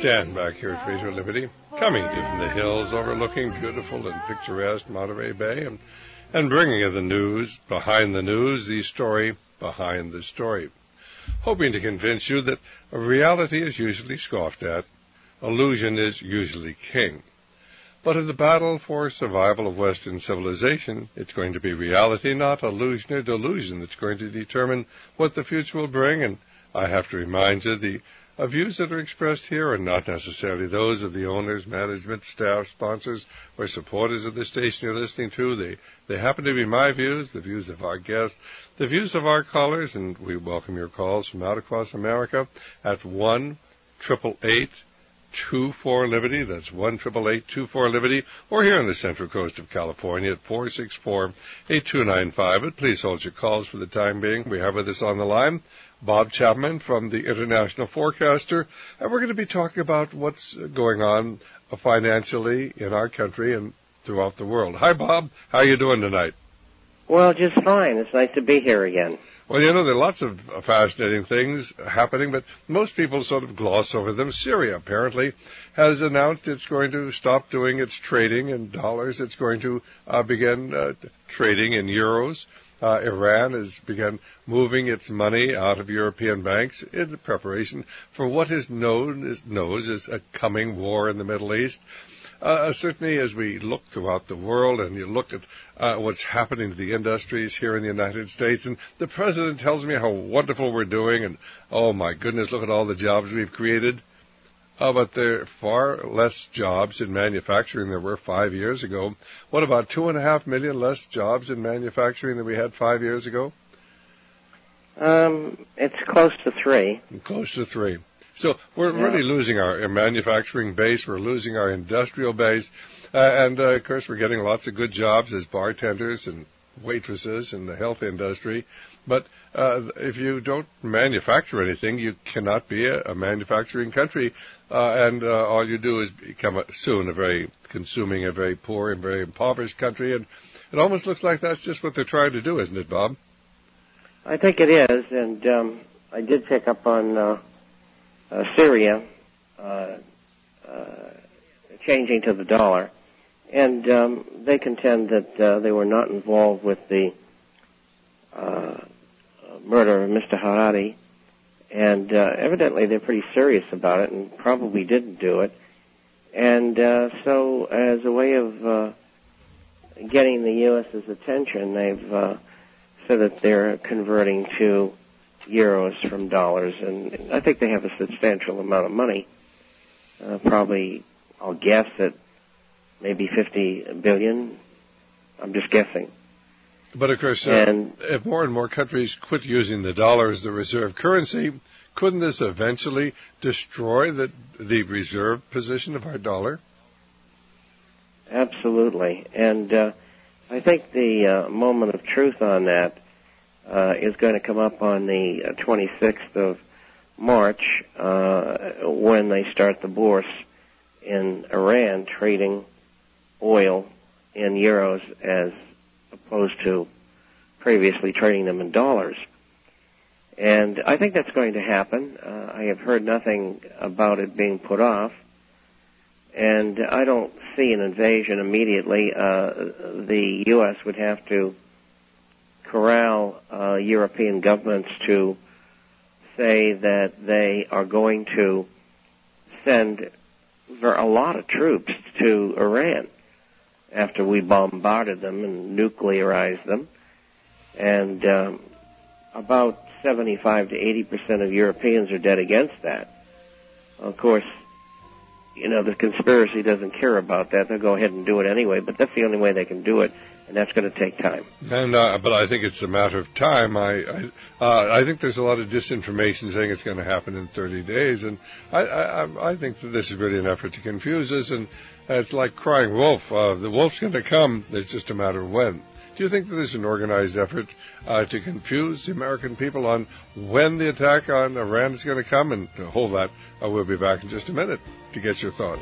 Dan back here at Radio Liberty, coming to you from the hills overlooking beautiful and picturesque Monterey Bay and bringing you the news, the story behind the story. Hoping to convince you that reality is usually scoffed at, illusion is usually king. But in the battle for survival of Western civilization, it's going to be reality, not illusion or delusion, that's going to determine what the future will bring. And I have to remind you, the views that are expressed here are not necessarily those of the owners, management, staff, sponsors, or supporters of the station you're listening to. They happen to be my views, the views of our guests, the views of our callers, and we welcome your calls from out across America at 1-888-24-LIBERTY. That's 1-888-24-LIBERTY, or here on the Central Coast of California at 464-8295. But please hold your calls for the time being. We have with us on the line Bob Chapman from the International Forecaster, and we're going to be talking about what's going on financially in our country and throughout the world. Hi, Bob. How are you doing tonight? Well, just fine. It's nice to be here again. Well, there are lots of fascinating things happening, but most people sort of gloss over them. Syria, apparently, has announced it's going to stop doing its trading in dollars. It's going to begin trading in euros. Iran has begun moving its money out of European banks in preparation for what is known as a coming war in the Middle East. Certainly, as we look throughout the world and you look at what's happening to the industries here in the United States, and the President tells me how wonderful we're doing, and oh my goodness, look at all the jobs we've created. But there are far less jobs in manufacturing than there were 5 years ago. What, about 2.5 million less jobs in manufacturing than we had 5 years ago? It's close to 3. Close to 3. So we're really losing our manufacturing base. We're losing our industrial base. And, of course, we're getting lots of good jobs as bartenders and waitresses in the health industry. But if you don't manufacture anything, you cannot be a manufacturing country. And all you do is become soon a very poor and very impoverished country. And it almost looks like that's just what they're trying to do, isn't it, Bob? I think it is. And I did pick up on Syria changing to the dollar. And they contend that they were not involved with the murder of Mr. Harari. And evidently they're pretty serious about it and probably didn't do it. And so as a way of getting the U.S.'s attention, they've said that they're converting to euros from dollars. And I think they have a substantial amount of money. Probably, I'll guess at maybe 50 billion. I'm just guessing. But, of course, if more and more countries quit using the dollar as the reserve currency, couldn't this eventually destroy the reserve position of our dollar? Absolutely. And I think the moment of truth on that is going to come up on the 26th of March when they start the bourse in Iran trading oil in euros as opposed to previously trading them in dollars. And I think that's going to happen. I have heard nothing about it being put off. And I don't see an invasion immediately. The U.S. would have to corral European governments to say that they are going to send a lot of troops to Iran after we bombarded them and nuclearized them. And about 75 to 80% of Europeans are dead against that. Of course, the conspiracy doesn't care about that. They'll go ahead and do it anyway, but that's the only way they can do it, and that's going to take time. And but I think it's a matter of time. I think there's a lot of disinformation saying it's going to happen in 30 days, and I think that this is really an effort to confuse us, and it's like crying wolf. The wolf's going to come. It's just a matter of when. Do you think that there's an organized effort to confuse the American people on when the attack on Iran is going to come? And hold that. We'll be back in just a minute to get your thoughts.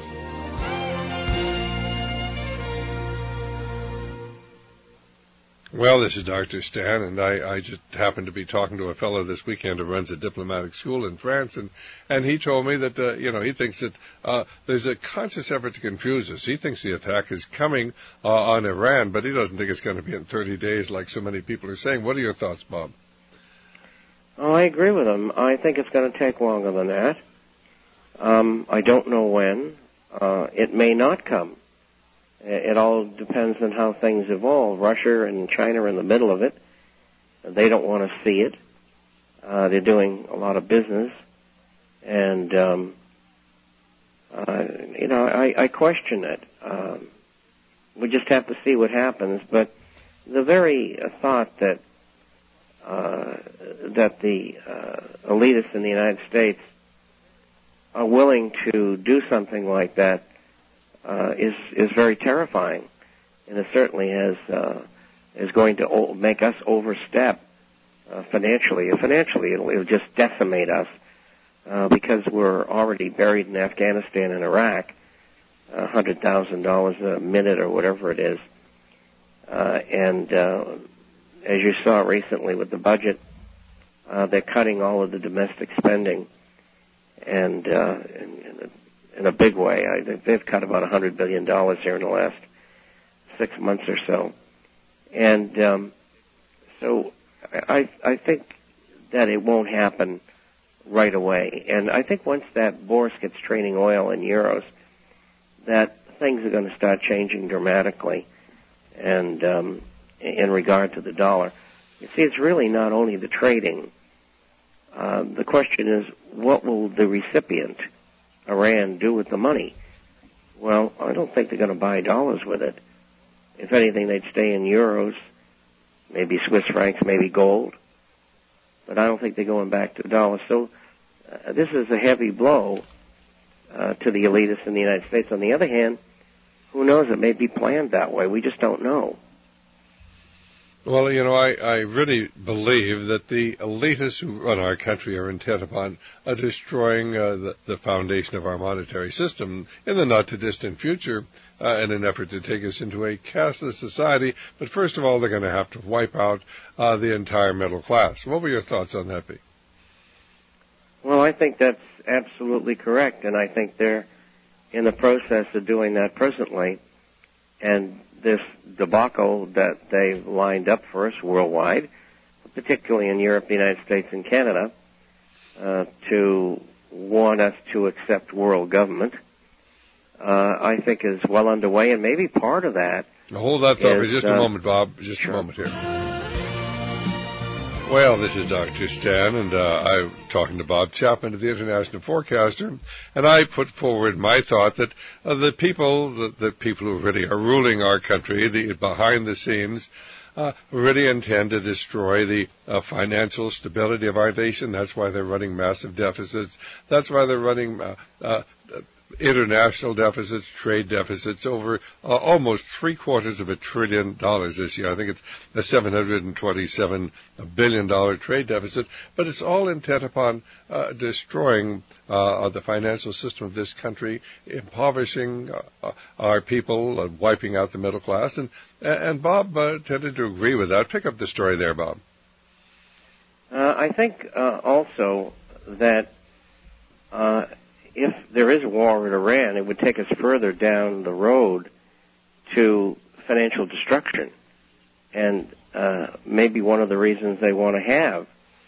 Well, this is Dr. Stan, and I just happened to be talking to a fellow this weekend who runs a diplomatic school in France, and he told me that, he thinks that there's a conscious effort to confuse us. He thinks the attack is coming on Iran, but he doesn't think it's going to be in 30 days like so many people are saying. What are your thoughts, Bob? Oh, I agree with him. I think it's going to take longer than that. I don't know when. It may not come. It all depends on how things evolve. Russia and China are in the middle of it. They don't want to see it. They're doing a lot of business. And, I question it. We just have to see what happens. But the very thought that the elitists in the United States are willing to do something like that is very terrifying, and it certainly is going to make us overstep financially. Financially, it'll just decimate us because we're already buried in Afghanistan and Iraq, $100,000 a minute or whatever it is, and as you saw recently with the budget, they're cutting all of the domestic spending, and in a big way. They've cut about $100 billion here in the last 6 months or so. And so I think that it won't happen right away. And I think once that Boris gets trading oil in euros, that things are going to start changing dramatically and in regard to the dollar. You see, it's really not only the trading. The question is, what will the recipient, Iran, do with the money? Well, I don't think they're going to buy dollars with it. If anything, they'd stay in euros, maybe Swiss francs, maybe gold. But I don't think they're going back to dollars. So this is a heavy blow to the elitists in the United States. On the other hand, who knows? It may be planned that way. We just don't know. Well, I really believe that the elitists who run our country are intent upon destroying the foundation of our monetary system in the not-too-distant future in an effort to take us into a cashless society. But first of all, they're going to have to wipe out the entire middle class. What were your thoughts on that, Pete? Well, I think that's absolutely correct, and I think they're in the process of doing that presently. And this debacle that they've lined up for us worldwide, particularly in Europe, the United States, and Canada, to want us to accept world government, I think is well underway, and maybe part of that. Hold that thought for just a moment, Bob. Just a moment here. Well, this is Dr. Stan, and I'm talking to Bob Chapman of the International Forecaster, and I put forward my thought that the people who really are ruling our country, behind the scenes, really intend to destroy the financial stability of our nation. That's why they're running massive deficits. That's why they're running international deficits, trade deficits, over almost $750 billion this year. I think it's a $727 billion trade deficit, but it's all intent upon destroying the financial system of this country, impoverishing our people, wiping out the middle class, and Bob tended to agree with that. Pick up the story there, Bob. I think also that if there is a war with Iran, it would take us further down the road to financial destruction. And maybe one of the reasons they want to have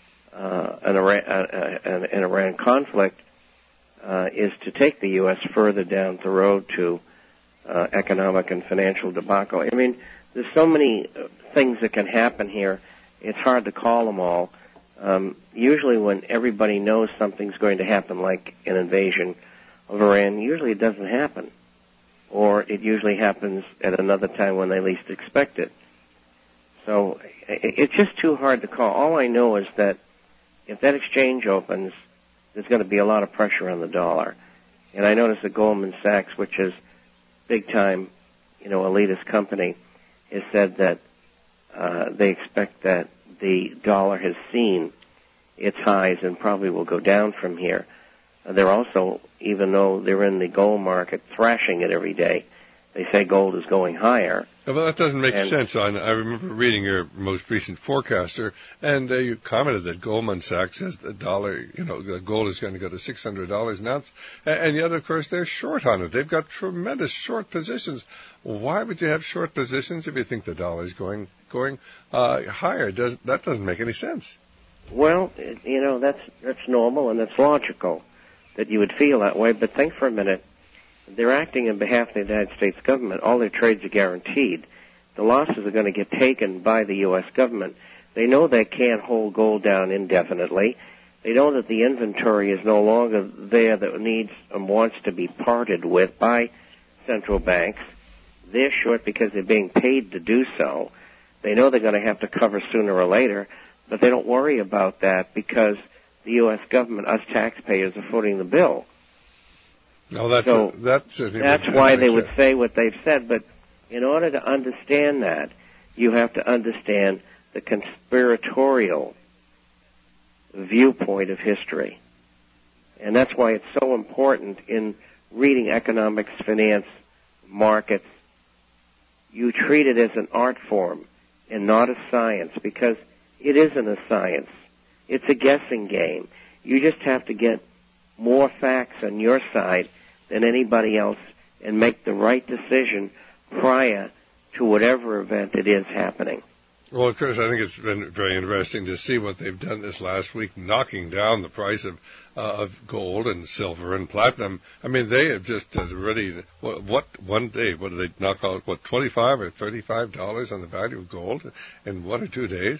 an Iran conflict is to take the U.S. further down the road to economic and financial debacle. I mean, there's so many things that can happen here, it's hard to call them all. Usually when everybody knows something's going to happen, like an invasion of Iran, usually it doesn't happen. Or it usually happens at another time when they least expect it. So it's just too hard to call. All I know is that if that exchange opens, there's going to be a lot of pressure on the dollar. And I noticed that Goldman Sachs, which is big-time, elitist company, has said that they expect that the dollar has seen its highs and probably will go down from here. They're also, even though they're in the gold market, thrashing it every day. they say gold is going higher. Well, that doesn't make sense. I remember reading your most recent forecaster, and you commented that Goldman Sachs says the gold is going to go to $600 an ounce, and yet, of course, they're short on it. They've got tremendous short positions. Why would you have short positions if you think the dollar is going higher? That doesn't make any sense. Well, that's normal and that's logical that you would feel that way. But think for a minute. They're acting on behalf of the United States government. All their trades are guaranteed. The losses are going to get taken by the U.S. government. They know they can't hold gold down indefinitely. They know that the inventory is no longer there that needs and wants to be parted with by central banks. They're short because they're being paid to do so. They know they're going to have to cover sooner or later, but they don't worry about that because the U.S. government, us taxpayers, are footing the bill. No, that's why they would say what they've said. But in order to understand that, you have to understand the conspiratorial viewpoint of history. And that's why it's so important in reading economics, finance, markets. You treat it as an art form and not a science, because it isn't a science. It's a guessing game. You just have to get more facts on your side than anybody else and make the right decision prior to whatever event it is happening. Well, of course, I think it's been very interesting to see what they've done this last week, knocking down the price of gold and silver and platinum. I mean, they have just already, one day, what did they knock out, $25 or $35 on the value of gold in 1 or 2 days?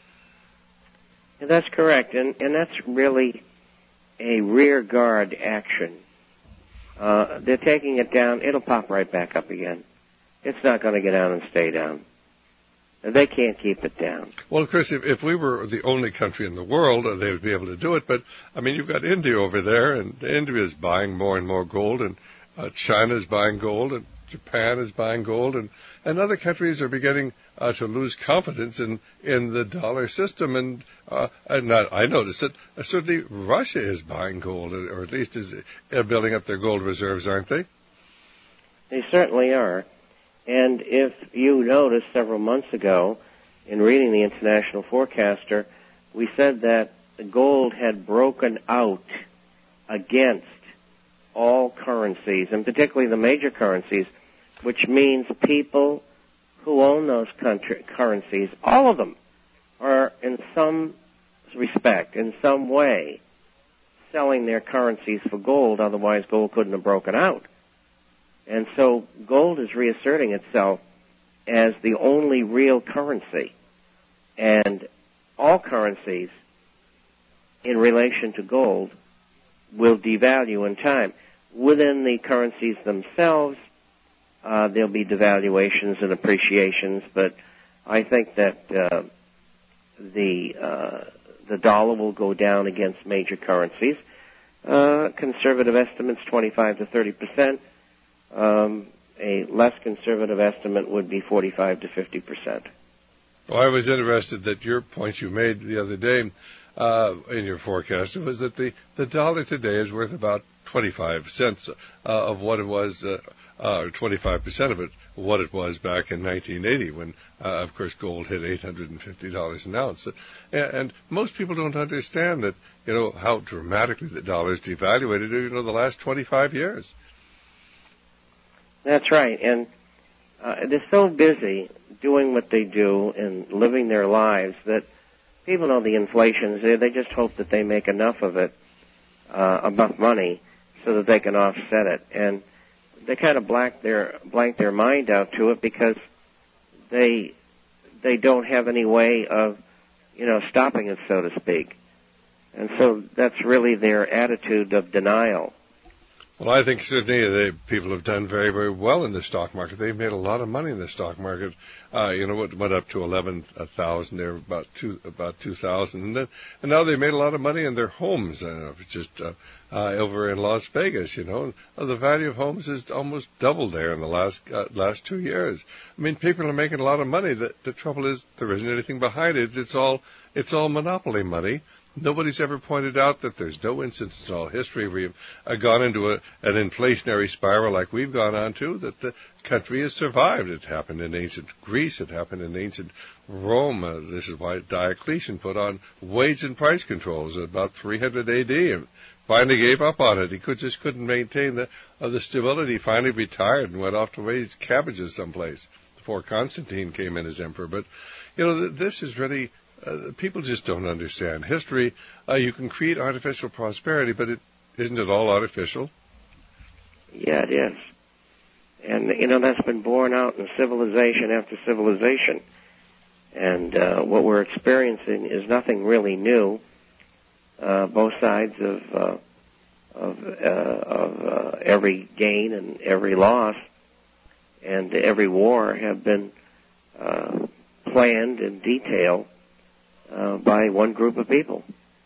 That's correct, and that's really a rear guard action. They're taking it down. It'll pop right back up again. It's not going to get down and stay down. They can't keep it down. Well, of course, if we were the only country in the world, they would be able to do it. But, I mean, you've got India over there, and India is buying more and more gold, and China is buying gold, and Japan is buying gold, and other countries are beginning to lose confidence in the dollar system. And I notice that certainly Russia is buying gold, or at least is building up their gold reserves, aren't they? They certainly are. And if you noticed several months ago, in reading the International Forecaster, we said that the gold had broken out against all currencies, and particularly the major currencies, which means people who own those currencies, all of them, are in some respect, in some way, selling their currencies for gold. Otherwise, gold couldn't have broken out. And so gold is reasserting itself as the only real currency. And all currencies in relation to gold will devalue in time. Within the currencies themselves, there'll be devaluations and appreciations, but I think that the dollar will go down against major currencies. Conservative estimates 25 to 30%. A less conservative estimate would be 45 to 50%. Well, I was interested that your point you made the other day in your forecast was that the dollar today is worth about 25 cents of what it was, or 25% of it, what it was back in 1980 when, of course, gold hit $850 an ounce. And most people don't understand that, how dramatically the dollar is devaluated, the last 25 years. That's right, and they're so busy doing what they do and living their lives that people know the inflation's there. They just hope that they make enough of it, enough money, so that they can offset it. And they kind of blank their mind out to it because they don't have any way of, stopping it, so to speak. And so that's really their attitude of denial. Well, I think certainly people have done very, very well in the stock market. They've made a lot of money in the stock market. It went up to 11,000 there, about 2,000, and now they made a lot of money in their homes. Just over in Las Vegas, the value of homes has almost doubled there in the last 2 years. I mean, people are making a lot of money. The trouble is there isn't anything behind it. It's all monopoly money. Nobody's ever pointed out that there's no instance in all history where you've gone into an inflationary spiral like we've gone on to, that the country has survived. It happened in ancient Greece. It happened in ancient Rome. This is why Diocletian put on wage and price controls at about 300 A.D. and finally gave up on it. He just couldn't maintain the stability. He finally retired and went off to raise cabbages someplace before Constantine came in as emperor. But, this is really... people just don't understand history. You can create artificial prosperity, but isn't it all artificial? Yeah, it is. And, that's been borne out in civilization after civilization. And what we're experiencing is nothing really new. Both sides of every gain and every loss and every war have been planned in detail by one group of people.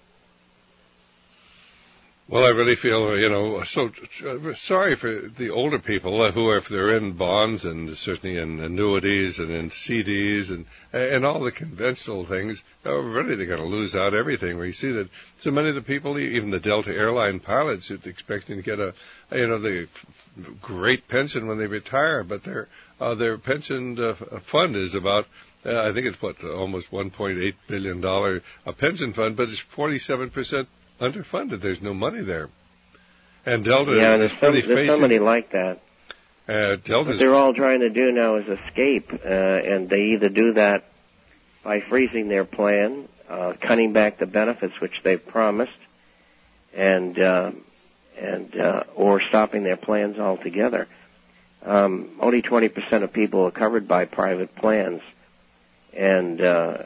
Well, I really feel, so sorry for the older people who, if they're in bonds and certainly in annuities and in CDs and all the conventional things, really they're going to lose out everything. We see that so many of the people, even the Delta airline pilots, are expecting to get the great pension when they retire, but their pension fund is about I think it's almost $1.8 billion a pension fund, but it's 47% underfunded. There's no money there. And Delta is pretty facing... there's somebody like that. What they're all trying to do now is escape, and they either do that by freezing their plan, cutting back the benefits which they've promised, and or stopping their plans altogether. Only 20% of people are covered by private plans. And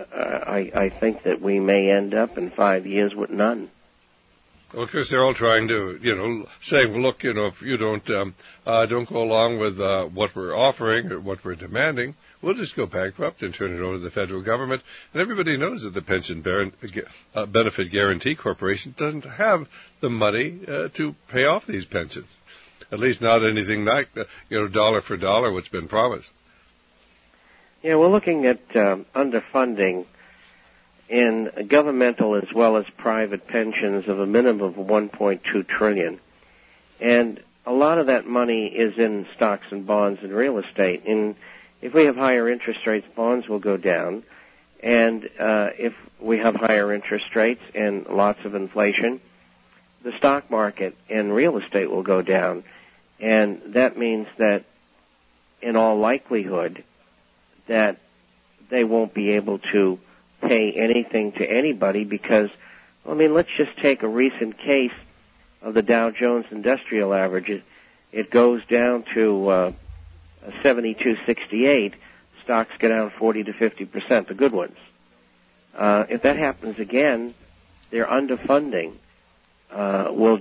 I think that we may end up in 5 years with none. Well, because they're all trying to, saying, well, look, if you don't go along with what we're offering or what we're demanding, we'll just go bankrupt and turn it over to the federal government. And everybody knows that the Pension Benefit Guarantee Corporation doesn't have the money to pay off these pensions. At least not anything like, dollar for dollar what's been promised. Yeah, we're looking at underfunding in governmental as well as private pensions of a minimum of $1.2 trillion. And a lot of that money is in stocks and bonds and real estate. And if we have higher interest rates, bonds will go down. And if we have higher interest rates and lots of inflation, the stock market and real estate will go down. And that means that in all likelihood, that they won't be able to pay anything to anybody because, let's just take a recent case of the Dow Jones Industrial Average. It goes down to 72.68. Stocks go down 40 to 50%, the good ones. If that happens again, their underfunding will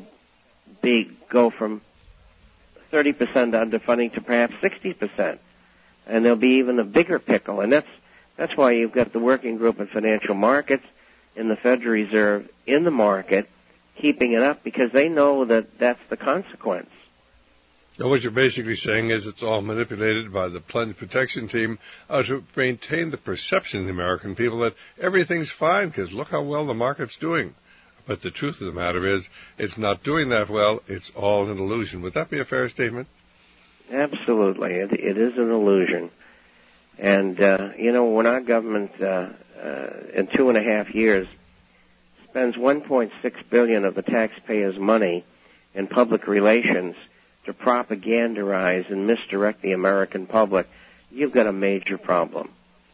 go from 30% underfunding to perhaps 60%. And there'll be even a bigger pickle. And that's why you've got the Working Group in Financial Markets and the Federal Reserve in the market keeping it up because they know that that's the consequence. Now, what you're basically saying is it's all manipulated by the plunge protection team to maintain the perception in the American people that everything's fine because look how well the market's doing. But the truth of the matter is it's not doing that well. It's all an illusion. Would that be a fair statement? Absolutely. It is an illusion. And, when our government in 2.5 years spends $1.6 billion of the taxpayers' money in public relations to propagandize and misdirect the American public, you've got a major problem.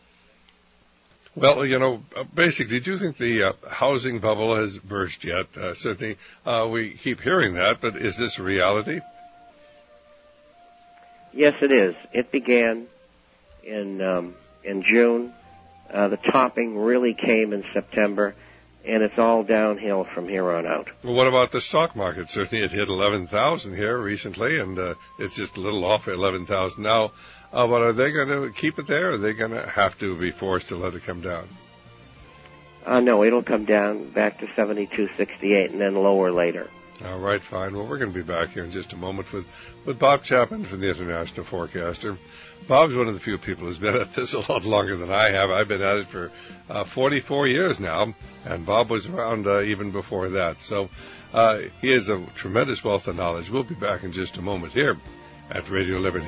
Well, basically, do you think the housing bubble has burst yet? Certainly, we keep hearing that, but is this a reality? Yes, it is. It began in June. The topping really came in September, and it's all downhill from here on out. Well, what about the stock market? Certainly it hit 11,000 here recently, and it's just a little off at 11,000 now. But are they going to keep it there, or are they going to have to be forced to let it come down? No, it'll come down back to 72.68 and then lower later. All right, fine. Well, we're going to be back here in just a moment with Bob Chapman from the International Forecaster. Bob's one of the few people who's been at this a lot longer than I have. I've been at it for 44 years now, and Bob was around even before that. So he has a tremendous wealth of knowledge. We'll be back in just a moment here at Radio Liberty.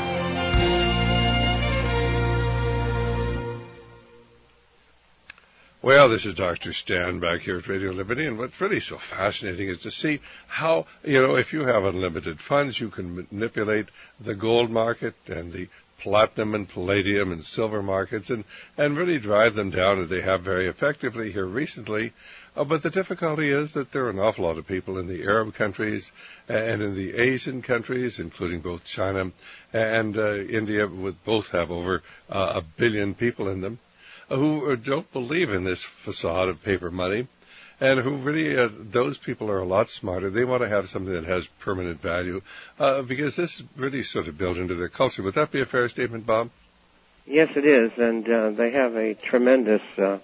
Well, this is Dr. Stan back here at Radio Liberty, and what's really so fascinating is to see how, if you have unlimited funds, you can manipulate the gold market and the platinum and palladium and silver markets and really drive them down, and they have very effectively here recently. But the difficulty is that there are an awful lot of people in the Arab countries and in the Asian countries, including both China and India, both have over 1 billion people in them, who don't believe in this facade of paper money, and who really, those people are a lot smarter. They want to have something that has permanent value, because this is really sort of built into their culture. Would that be a fair statement, Bob? Yes, it is, and they have a tremendous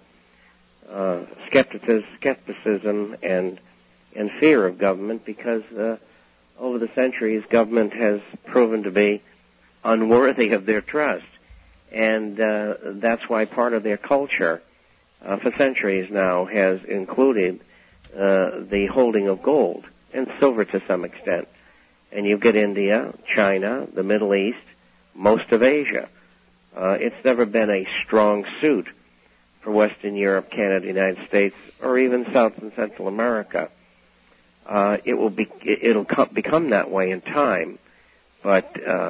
skepticism and fear of government because over the centuries, government has proven to be unworthy of their trust. And that's why part of their culture for centuries now has included the holding of gold and silver to some extent. And you get India, China, the Middle East, most of Asia. It's never been a strong suit for Western Europe, Canada, United States, or even South and Central America. It'll become that way in time, but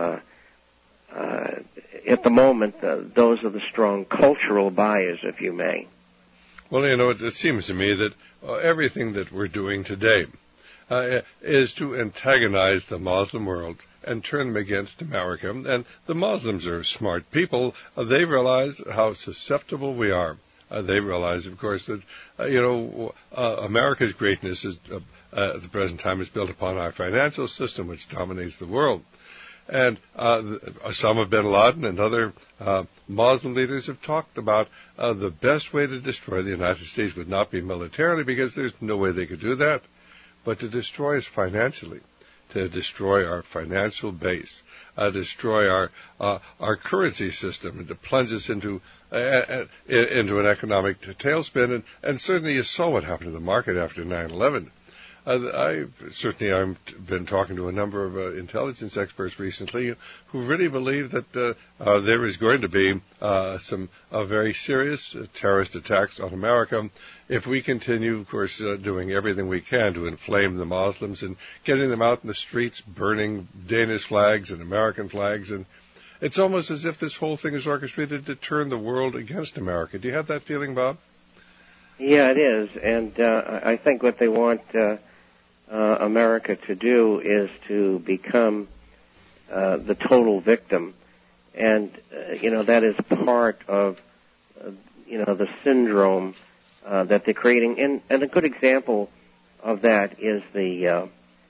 at the moment, those are the strong cultural buyers, if you may. Well, it seems to me that everything that we're doing today is to antagonize the Muslim world and turn them against America. And the Muslims are smart people. They realize how susceptible we are. They realize, of course, that, America's greatness is, at the present time is built upon our financial system, which dominates the world. And Osama bin Laden and other Muslim leaders have talked about the best way to destroy the United States would not be militarily, because there's no way they could do that, but to destroy us financially, to destroy our financial base, destroy our currency system, and to plunge us into an economic tailspin. And certainly you saw what happened to the market after 9/11. I've been talking to a number of intelligence experts recently who really believe that there is going to be some very serious terrorist attacks on America if we continue, of course, doing everything we can to inflame the Muslims and getting them out in the streets, burning Danish flags and American flags. And it's almost as if this whole thing is orchestrated to turn the world against America. Do you have that feeling, Bob? Yeah, it is. And I think what they want America to do is to become the total victim. And, that is part of, the syndrome that they're creating. And a good example of that is the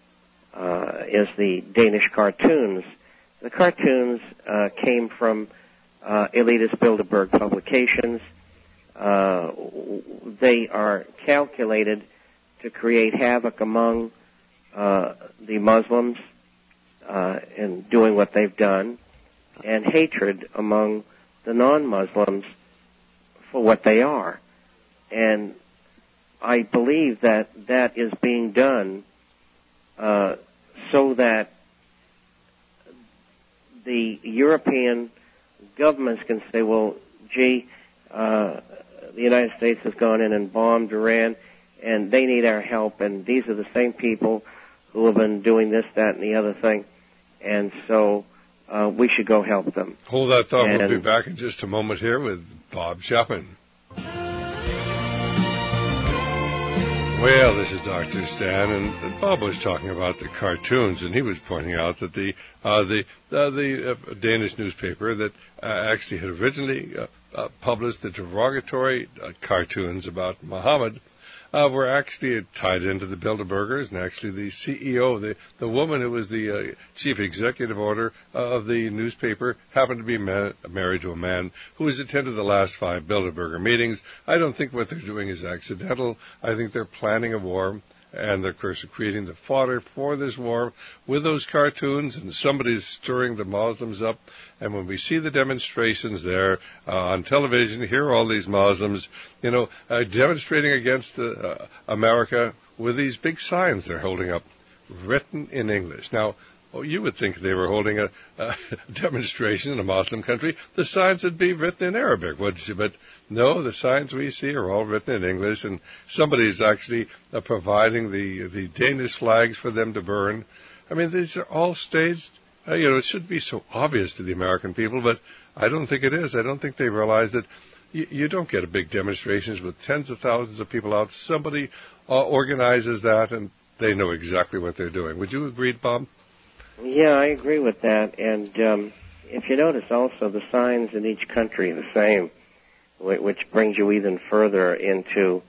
Danish cartoons. The cartoons came from elitist Bilderberg publications. They are calculated to create havoc among the Muslims in doing what they've done, and hatred among the non-Muslims for what they are. And I believe that that is being done so that the European governments can say, well, gee, the United States has gone in and bombed Iran, and they need our help, and these are the same people who have been doing this, that, and the other thing, and so we should go help them. Hold that thought. We'll be back in just a moment here with Bob Chapman. Well, this is Dr. Stan, and Bob was talking about the cartoons, and he was pointing out that the Danish newspaper that actually had originally published the derogatory cartoons about Muhammad were actually tied into the Bilderbergers, and actually the CEO, the woman who was the chief executive order of the newspaper, happened to be married to a man who has attended the last 5 Bilderberger meetings. I don't think what they're doing is accidental. I think they're planning a war, and of course, creating the fodder for this war with those cartoons, and somebody's stirring the Muslims up. And when we see the demonstrations there on television, hear all these Muslims, demonstrating against America with these big signs they're holding up, written in English. Now, you would think they were holding a demonstration in a Muslim country, the signs would be written in Arabic, wouldn't you? But no, the signs we see are all written in English, and somebody's actually providing the Danish flags for them to burn. I mean, these are all staged. It should be so obvious to the American people, but I don't think it is. I don't think they realize that you don't get a big demonstrations with tens of thousands of people out. Somebody organizes that, and they know exactly what they're doing. Would you agree, Bob? Yeah, I agree with that. And if you notice also, the signs in each country are the same, which brings you even further into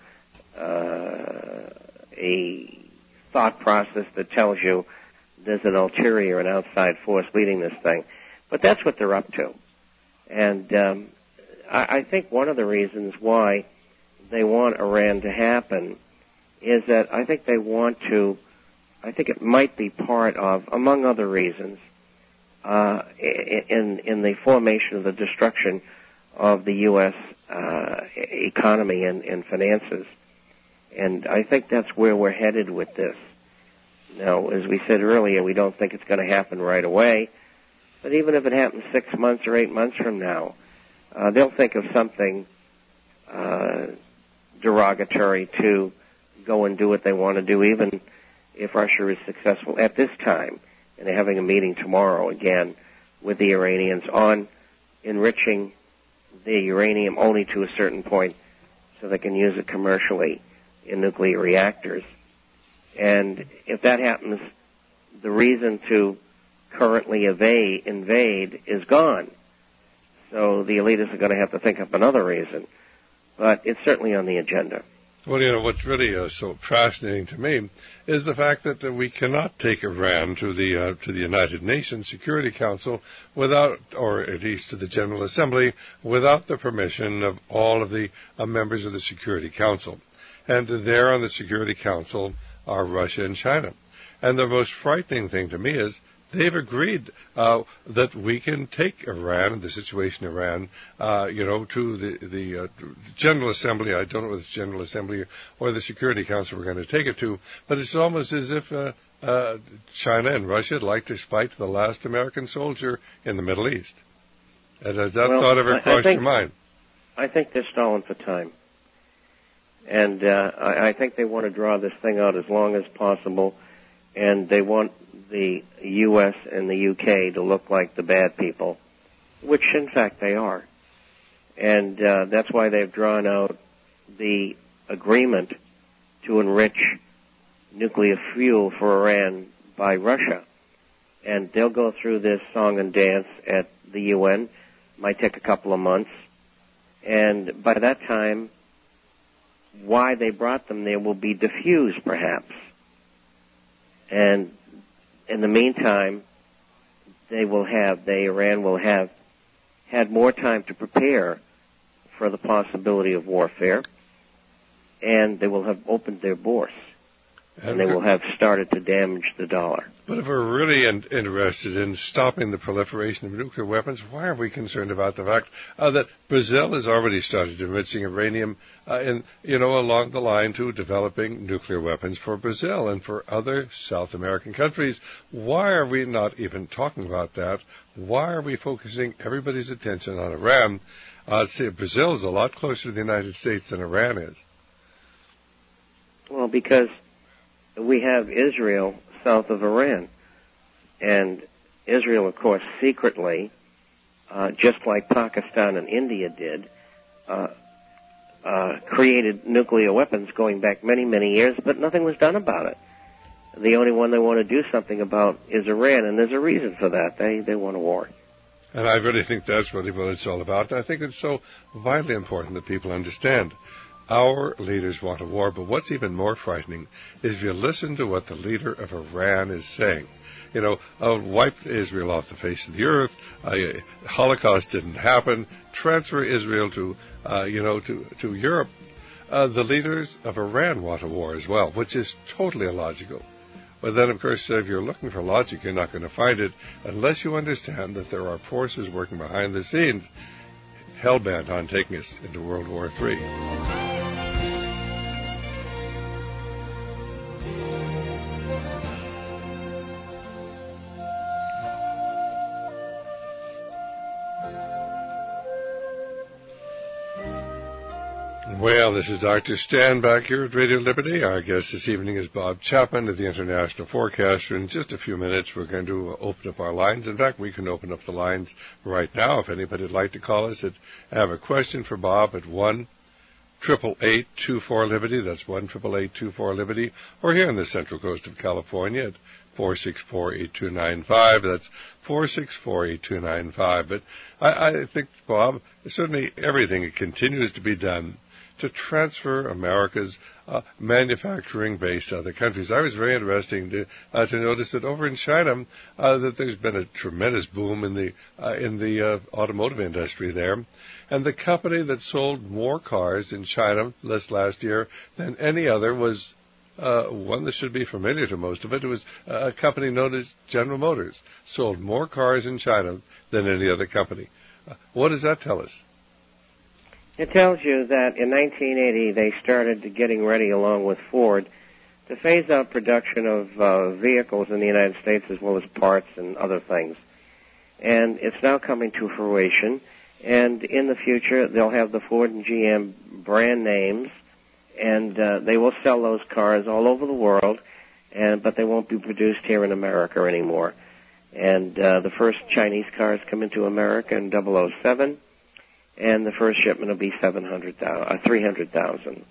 a thought process that tells you there's an ulterior, an outside force leading this thing. But that's what they're up to. And I think one of the reasons why they want Iran to happen is that I think they want to, I think it might be part of, among other reasons, in the formation of the destruction of the U.S. Economy and finances. And I think that's where we're headed with this. Now, as we said earlier, we don't think it's going to happen right away. But even if it happens 6 months or 8 months from now, they'll think of something derogatory to go and do what they want to do, even if Russia is successful at this time. And they're having a meeting tomorrow again with the Iranians on enriching the uranium only to a certain point so they can use it commercially in nuclear reactors. And if that happens, the reason to currently invade is gone. So the elitists are going to have to think up another reason. But it's certainly on the agenda. Well, what's really so fascinating to me is the fact that we cannot take Iran to the United Nations Security Council without, or at least to the General Assembly, without the permission of all of the members of the Security Council. And there on the Security Council are Russia and China. And the most frightening thing to me is they've agreed that we can take Iran, the situation in Iran, to the General Assembly. I don't know whether it's General Assembly or the Security Council we're going to take it to, but it's almost as if China and Russia would like to fight the last American soldier in the Middle East. And has that thought ever crossed your mind? I think they're stalling for time. And I think they want to draw this thing out as long as possible, and they want the U.S. and the U.K. to look like the bad people, which in fact they are. And that's why they've drawn out the agreement to enrich nuclear fuel for Iran by Russia. And they'll go through this song and dance at the UN. Might take a couple of months. And by that time, why they brought them there will be diffused, perhaps. And in the meantime, Iran will have had more time to prepare for the possibility of warfare, and they will have opened their bourse, and they will have started to damage the dollar. But if we're really interested in stopping the proliferation of nuclear weapons, why are we concerned about the fact that Brazil has already started enriching uranium along the line to developing nuclear weapons for Brazil and for other South American countries? Why are we not even talking about that? Why are we focusing everybody's attention on Iran? Brazil is a lot closer to the United States than Iran is. Well, because we have Israel south of Iran. And Israel, of course, secretly, just like Pakistan and India did, created nuclear weapons going back many, many years, but nothing was done about it. The only one they want to do something about is Iran, and there's a reason for that. They want a war. And I really think that's really what it's all about. And I think it's so vitally important that people understand. Our leaders want a war, but what's even more frightening is if you listen to what the leader of Iran is saying. Wipe Israel off the face of the earth. Holocaust didn't happen. Transfer Israel to Europe. the leaders of Iran want a war as well, which is totally illogical. But then, of course, if you're looking for logic, you're not going to find it unless you understand that there are forces working behind the scenes hell-bent on taking us into World War III. Well, this is Dr. Stan back here at Radio Liberty. Our guest this evening is Bob Chapman of the International Forecaster. In just a few minutes, we're going to open up our lines. In fact, we can open up the lines right now if anybody would like to call us. Have a question for Bob at 1-888-24-LIBERTY. That's 1-888-24-LIBERTY. Or here on the Central Coast of California at 464-8295. That's 464-8295. But I think, Bob, certainly everything continues to be done to transfer America's manufacturing base to other countries. I was very interesting to notice that over in China that there's been a tremendous boom in the automotive industry there, and the company that sold more cars in China this last year than any other was one that should be familiar to most of it. It was a company known as General Motors. Sold more cars in China than any other company. What does that tell us? It tells you that in 1980 they started getting ready, along with Ford, to phase out production of vehicles in the United States as well as parts and other things. And it's now coming to fruition. And in the future, they'll have the Ford and GM brand names, and they will sell those cars all over the world, but they won't be produced here in America anymore. And the first Chinese cars come into America in 007. And the first shipment will be 300,000.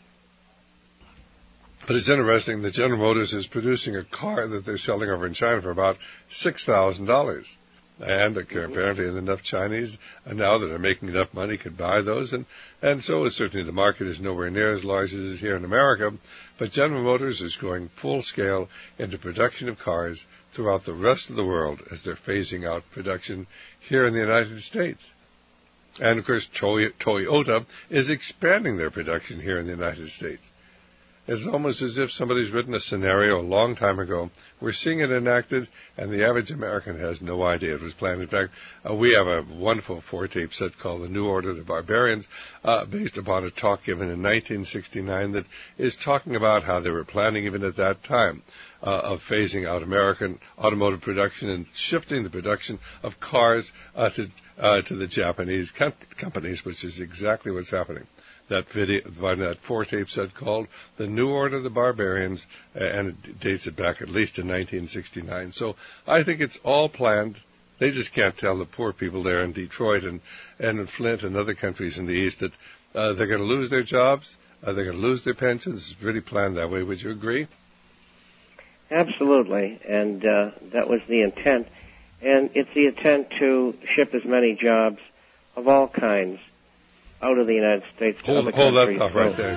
But it's interesting that General Motors is producing a car that they're selling over in China for about $6,000. And apparently enough Chinese now that are making enough money could buy those. And so certainly the market is nowhere near as large as it is here in America. But General Motors is going full scale into production of cars throughout the rest of the world as they're phasing out production here in the United States. And, of course, Toyota is expanding their production here in the United States. It's almost as if somebody's written a scenario a long time ago. We're seeing it enacted, and the average American has no idea it was planned. In fact, we have a wonderful 4-tape set called The New Order of the Barbarians, based upon a talk given in 1969 that is talking about how they were planning, even at that time, of phasing out American automotive production and shifting the production of cars to the Japanese companies, which is exactly what's happening. That video, that 4-tape set called The New Order of the Barbarians, and it dates it back at least to 1969. So I think it's all planned. They just can't tell the poor people there in Detroit and in Flint and other countries in the East that they're going to lose their jobs, they're going to lose their pensions. It's really planned that way. Would you agree? Absolutely, and that was the intent. And it's the intent to ship as many jobs of all kinds out of the United States to other countries. Hold that thought right there.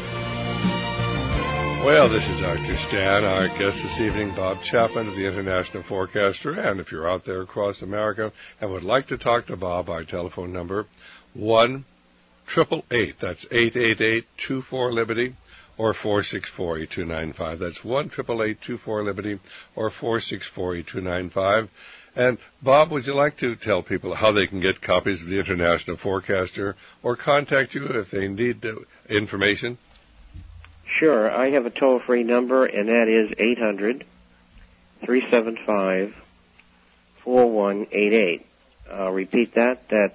Well, this is Dr. Stan, our guest this evening, Bob Chapman of the International Forecaster. And if you're out there across America and would like to talk to Bob, our telephone number, 1-888, that's 888-24-LIBERTY, or 464-8295. That's 1-888-24-LIBERTY, or 464-8295. And, Bob, would you like to tell people how they can get copies of the International Forecaster or contact you if they need information? Sure. I have a toll-free number, and that is 800-375-4188. I'll repeat that. That's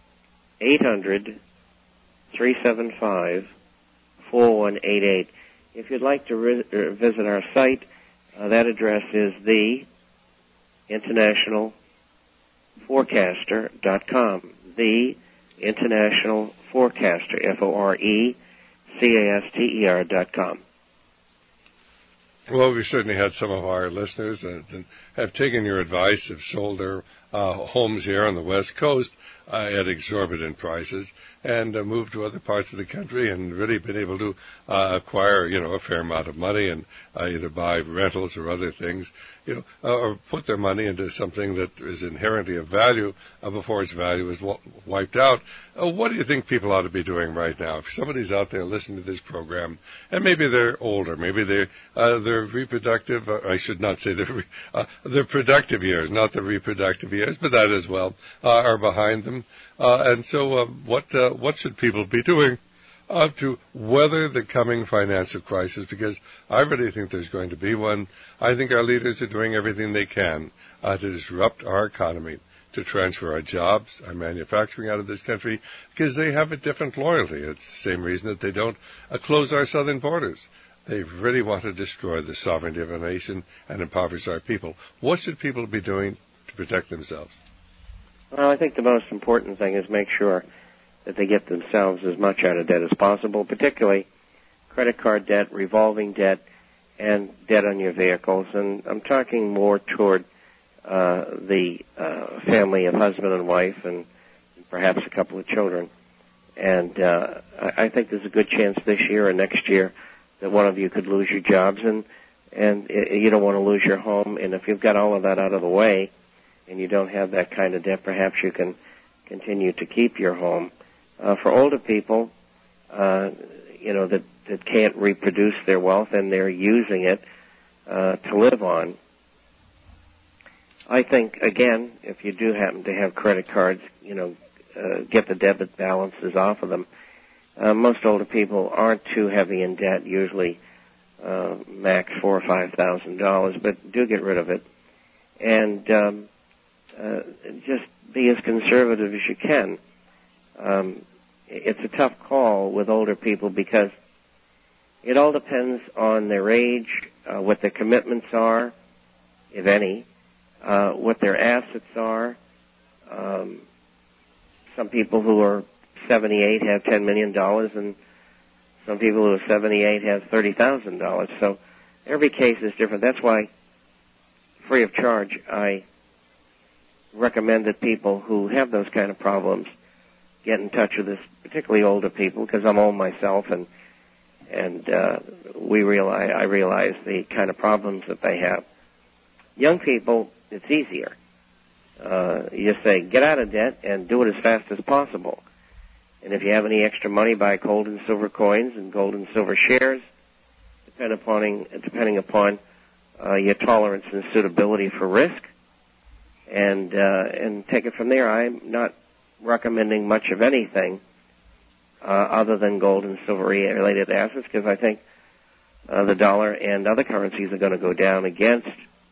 800-375-4188. If you'd like to visit our site, that address is theinternationalforecaster.com. The International Forecaster, FORECASTER.com. Well, we certainly had some of our listeners that have taken your advice, have sold their homes here on the West Coast at exorbitant prices and moved to other parts of the country and really been able to acquire, a fair amount of money and either buy rentals or other things, or put their money into something that is inherently of value before its value is wiped out. What do you think people ought to be doing right now? If somebody's out there listening to this program, and maybe they're older, maybe their reproductive, I should not say their productive years, not the reproductive years, but that as well, are behind them. And so what should people be doing to weather the coming financial crisis? Because I really think there's going to be one. I think our leaders are doing everything they can to disrupt our economy, to transfer our jobs, our manufacturing out of this country, because they have a different loyalty. It's the same reason that they don't close our southern borders. They really want to destroy the sovereignty of a nation and impoverish our people. What should people be doing to protect themselves? Well, I think the most important thing is make sure that they get themselves as much out of debt as possible, particularly credit card debt, revolving debt, and debt on your vehicles. And I'm talking more toward the family of husband and wife and perhaps a couple of children. And I think there's a good chance this year or next year that one of you could lose your jobs, and you don't want to lose your home. And if you've got all of that out of the way and you don't have that kind of debt, perhaps you can continue to keep your home. For older people, that can't reproduce their wealth and they're using it to live on, I think, again, if you do happen to have credit cards, get the debit balances off of them. Most older people aren't too heavy in debt, usually max $4,000 or $5,000, but do get rid of it. And just be as conservative as you can. It's a tough call with older people because it all depends on their age, what their commitments are, if any, what their assets are. Some people who are 78 have $10 million, and some people who are 78 have $30,000. So every case is different. That's why, free of charge, I recommend that people who have those kind of problems get in touch with us, particularly older people, because I'm old myself, and I realize the kind of problems that they have. Young people, it's easier. You just say, get out of debt and do it as fast as possible. And if you have any extra money, buy gold and silver coins and gold and silver shares, depending upon your tolerance and suitability for risk, and take it from there. I'm not recommending much of anything other than gold and silver-related assets, because I think the dollar and other currencies are going to go down against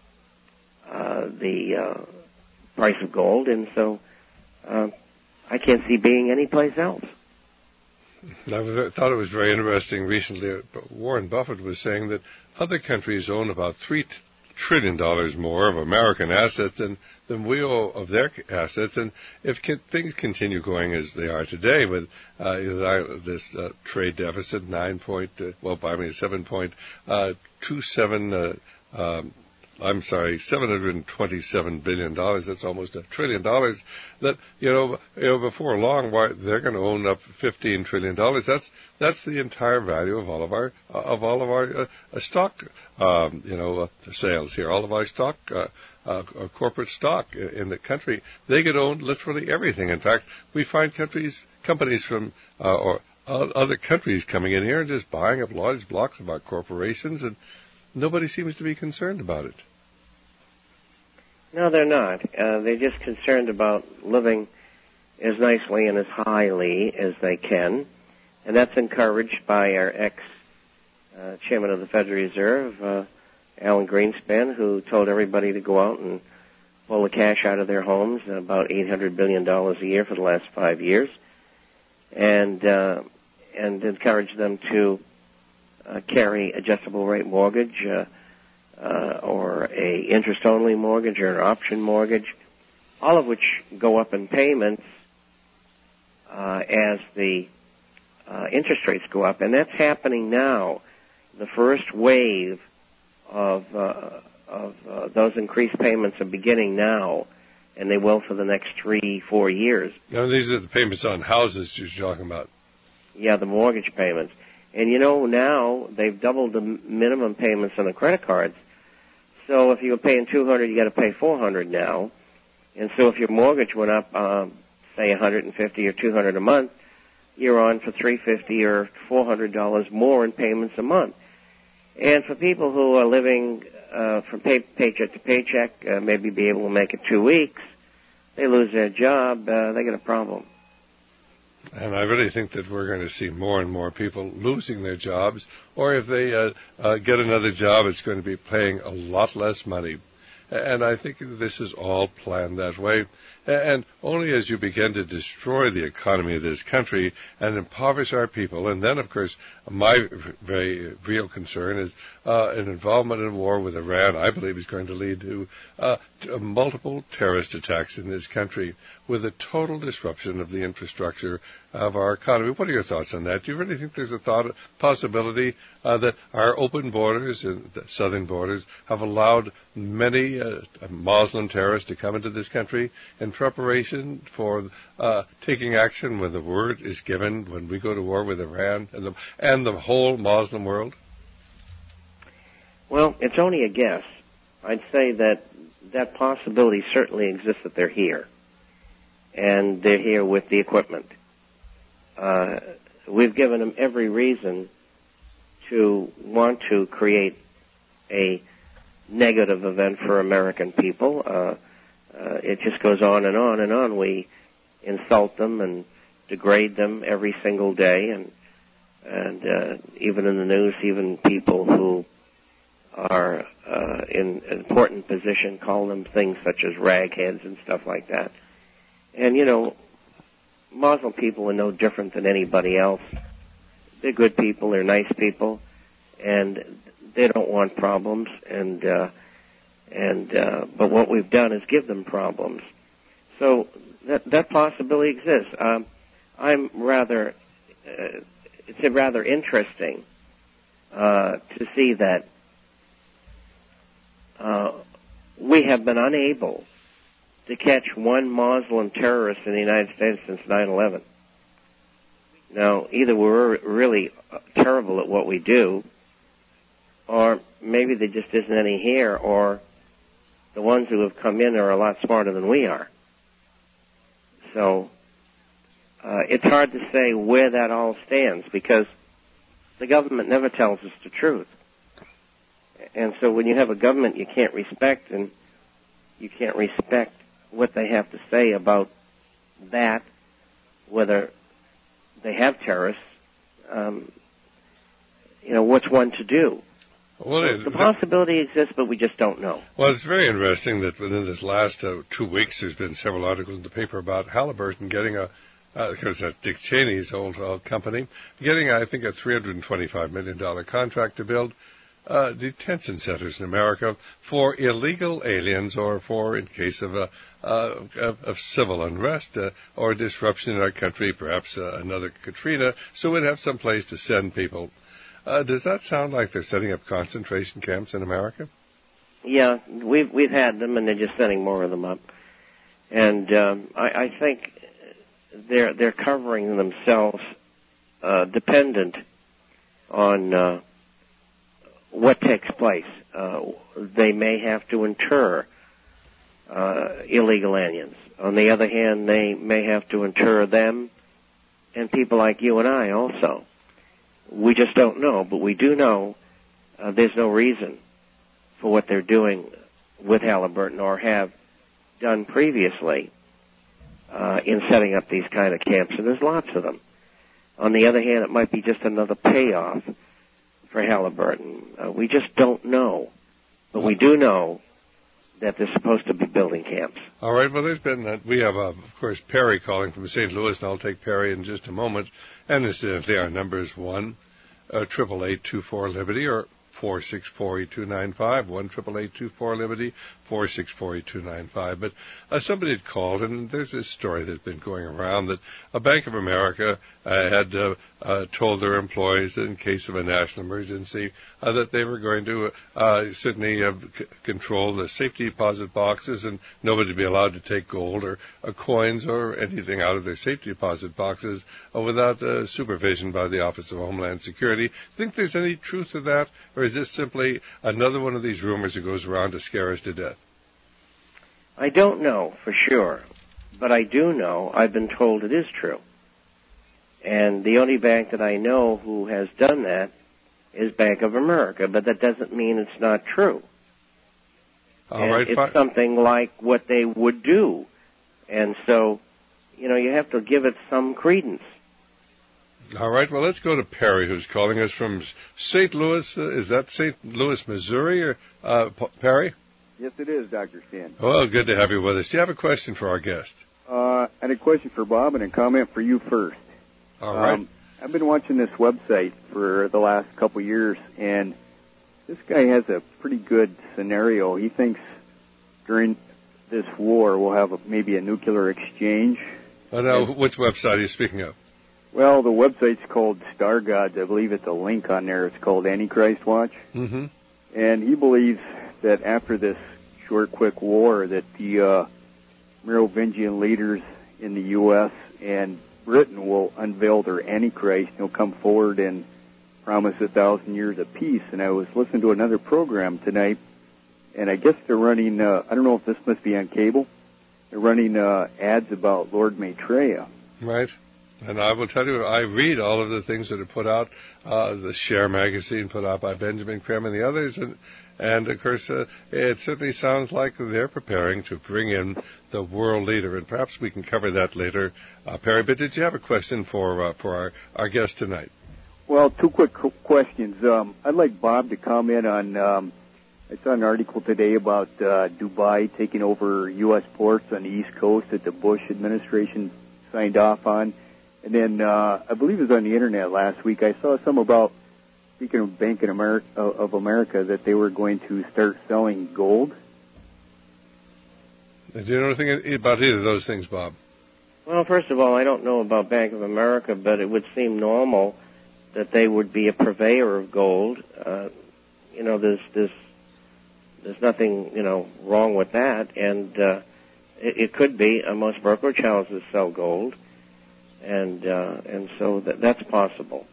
the price of gold, and so I can't see being anyplace else. I thought it was very interesting recently. Warren Buffett was saying that other countries own about $3 trillion more of American assets than we owe of their assets. And if things continue going as they are today with this trade deficit, 727 billion dollars. That's almost $1 trillion. That before long, they're going to own up $15 trillion. That's the entire value of all of our stock sales here. All of our stock, corporate stock in the country. They could own literally everything. In fact, we find companies from or other countries coming in here and just buying up large blocks of our corporations, and nobody seems to be concerned about it. No, they're not. They're just concerned about living as nicely and as highly as they can. And that's encouraged by our ex-chairman of the Federal Reserve, Alan Greenspan, who told everybody to go out and pull the cash out of their homes, about $800 billion a year for the last 5 years, and encouraged them to carry adjustable rate mortgage, or a interest-only mortgage or an option mortgage, all of which go up in payments as the interest rates go up. And that's happening now. The first wave of those increased payments are beginning now and they will for the next 3-4 years. Now, these are the payments on houses you're talking about. Yeah, the mortgage payments. And now they've doubled the minimum payments on the credit cards. So if you were paying $200, you got to pay $400 now. And so if your mortgage went up, say $150 or $200 a month, you're on for $350 or $400 more in payments a month. And for people who are living from paycheck to paycheck, maybe be able to make it 2 weeks, they lose their job, they get a problem. And I really think that we're going to see more and more people losing their jobs, or if they get another job, it's going to be paying a lot less money. And I think this is all planned that way. And only as you begin to destroy the economy of this country and impoverish our people, and then, of course, my very real concern is an involvement in war with Iran, I believe, is going to lead to multiple terrorist attacks in this country with a total disruption of the infrastructure of our economy. What are your thoughts on that? Do you really think there's a possibility that our open borders and the southern borders have allowed many Muslim terrorists to come into this country in preparation for taking action when the word is given, when we go to war with Iran and the whole Muslim world? Well, it's only a guess. I'd say that possibility certainly exists, that they're here. And they're here with the equipment. We've given them every reason to want to create a negative event for American people. It just goes on and on and on. We insult them and degrade them every single day, and even in the news, even people who are in an important position call them things such as ragheads and stuff like that. And, Muslim people are no different than anybody else. They're good people, they're nice people, and they don't want problems, but what we've done is give them problems. So that possibility exists. It's rather interesting to see that we have been unable to catch one Muslim terrorist in the United States since 9/11. Now, either we're really terrible at what we do, or maybe there just isn't any here, or the ones who have come in are a lot smarter than we are. So it's hard to say where that all stands, because the government never tells us the truth. And so when you have a government you can't respect, and you can't respect what they have to say about that, whether they have terrorists, what's one to do? Well, the possibility exists, but we just don't know. Well, it's very interesting that within this last 2 weeks, there's been several articles in the paper about Halliburton getting because that's Dick Cheney's old company, getting, I think, a $325 million contract to build detention centers in America for illegal aliens, or for in case of civil unrest or disruption in our country, perhaps another Katrina, so we'd have some place to send people. Does that sound like they're setting up concentration camps in America? Yeah, we've had them, and they're just setting more of them up. And I think they're covering themselves dependent on what takes place. They may have to inter illegal aliens. On the other hand, they may have to inter them and people like you and I also. We just don't know, but we do know there's no reason for what they're doing with Halliburton, or have done previously in setting up these kind of camps, and there's lots of them. On the other hand, it might be just another payoff for Halliburton. We just don't know, but we do know that they're supposed to be building camps. All right, well, we have, of course, Perry calling from St. Louis, and I'll take Perry in just a moment. And incidentally, our number is 1-888-24-LIBERTY, or 464-8295, 1-888-24-LIBERTY, 464-8295. But somebody had called, and there's this story that's been going around that a Bank of America had told their employees that in case of a national emergency that they were going to certainly control the safety deposit boxes, and nobody would be allowed to take gold or coins or anything out of their safety deposit boxes without supervision by the Office of Homeland Security. Do you think there's any truth to that, or is this simply another one of these rumors that goes around to scare us to death? I don't know for sure, but I do know I've been told it is true. And the only bank that I know who has done that is Bank of America, but that doesn't mean it's not true. It's something like what they would do. And so, you have to give it some credence. All right, well, let's go to Perry, who's calling us from St. Louis. Is that St. Louis, Missouri, or Perry? Yes, it is, Dr. Stan. Well, good to have you with us. Do you have a question for our guest? I had a question for Bob and a comment for you first. All right. I've been watching this website for the last couple years, and this guy has a pretty good scenario. He thinks during this war we'll have maybe a nuclear exchange. Now, which website are you speaking of? Well, the website's called Star Gods. I believe it's a link on there. It's called Antichrist Watch. Mm-hmm. And he believes that after this short, quick war, that the Merovingian leaders in the U.S. and Britain will unveil their Antichrist. He'll come forward and promise 1,000 years of peace. And I was listening to another program tonight, and I guess they're running, I don't know if this must be on cable, they're running ads about Lord Maitreya. Right. And I will tell you, I read all of the things that are put out, the Share magazine put out by Benjamin Creme and the others, and of course, it certainly sounds like they're preparing to bring in the world leader, and perhaps we can cover that later, Perry. But did you have a question for our guest tonight? Well, two quick questions. I'd like Bob to comment on, I saw an article today about Dubai taking over U.S. ports on the East Coast that the Bush administration signed off on. And then I believe it was on the Internet last week, I saw some about, speaking of Bank of America, that they were going to start selling gold. Do you know anything about either of those things, Bob? Well, first of all, I don't know about Bank of America, but it would seem normal that they would be a purveyor of gold. There's nothing, wrong with that. And it could be. Most brokerage houses sell gold. And so that's possible.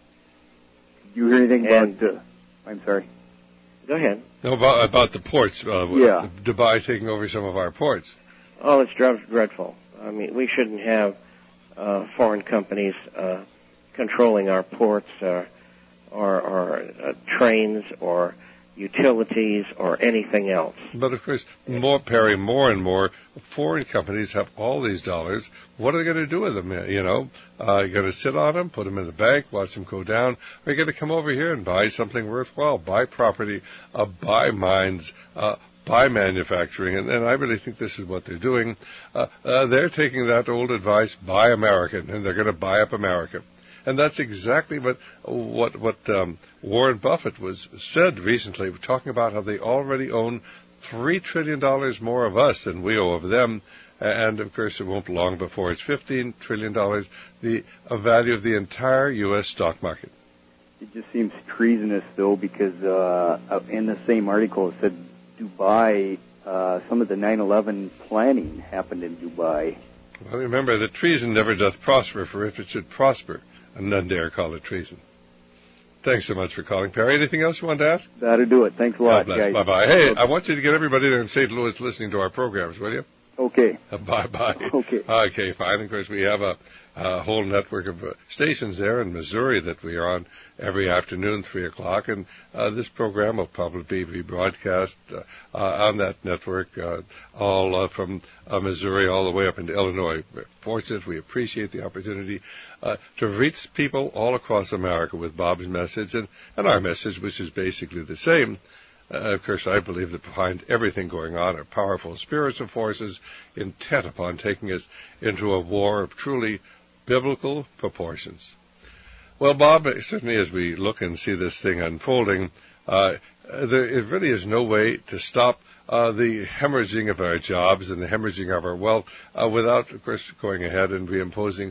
Did you hear anything about... I'm sorry. Go ahead. No, about the ports. Yeah. Dubai taking over some of our ports. Oh, it's dreadful. I mean, we shouldn't have foreign companies controlling our ports or trains or utilities or anything else. But of course, Perry, more and more foreign companies have all these dollars. What are they going to do with them? You're going to sit on them, put them in the bank, watch them go down? Or are you going to come over here and buy something worthwhile, buy property, buy mines, buy manufacturing? And I really think this is what they're doing. They're taking that old advice, buy American, and they're going to buy up America. And that's exactly what Warren Buffett said recently, talking about how they already own $3 trillion more of us than we owe of them. And, of course, it won't be long before it's $15 trillion, the value of the entire U.S. stock market. It just seems treasonous, though, because in the same article it said Dubai, some of the 9/11 planning happened in Dubai. Well, remember that treason never doth prosper, for if it should prosper, and none dare call it treason. Thanks so much for calling, Perry. Anything else you want to ask? That'll do it. Thanks a lot, guys. Bye-bye. Hey, I want you to get everybody there in St. Louis listening to our programs, will you? Okay. Bye-bye. Okay. Okay, fine. Of course, we have a whole network of stations there in Missouri that we are on every afternoon, 3 o'clock, and this program will probably be rebroadcast on that network, all from Missouri all the way up into Illinois. We're fortunate. We appreciate the opportunity to reach people all across America with Bob's message and our message, which is basically the same. Of course, I believe that behind everything going on are powerful spiritual forces intent upon taking us into a war of truly biblical proportions. Well, Bob, certainly as we look and see this thing unfolding, It really is no way to stop the hemorrhaging of our jobs and the hemorrhaging of our wealth without, of course, going ahead and reimposing,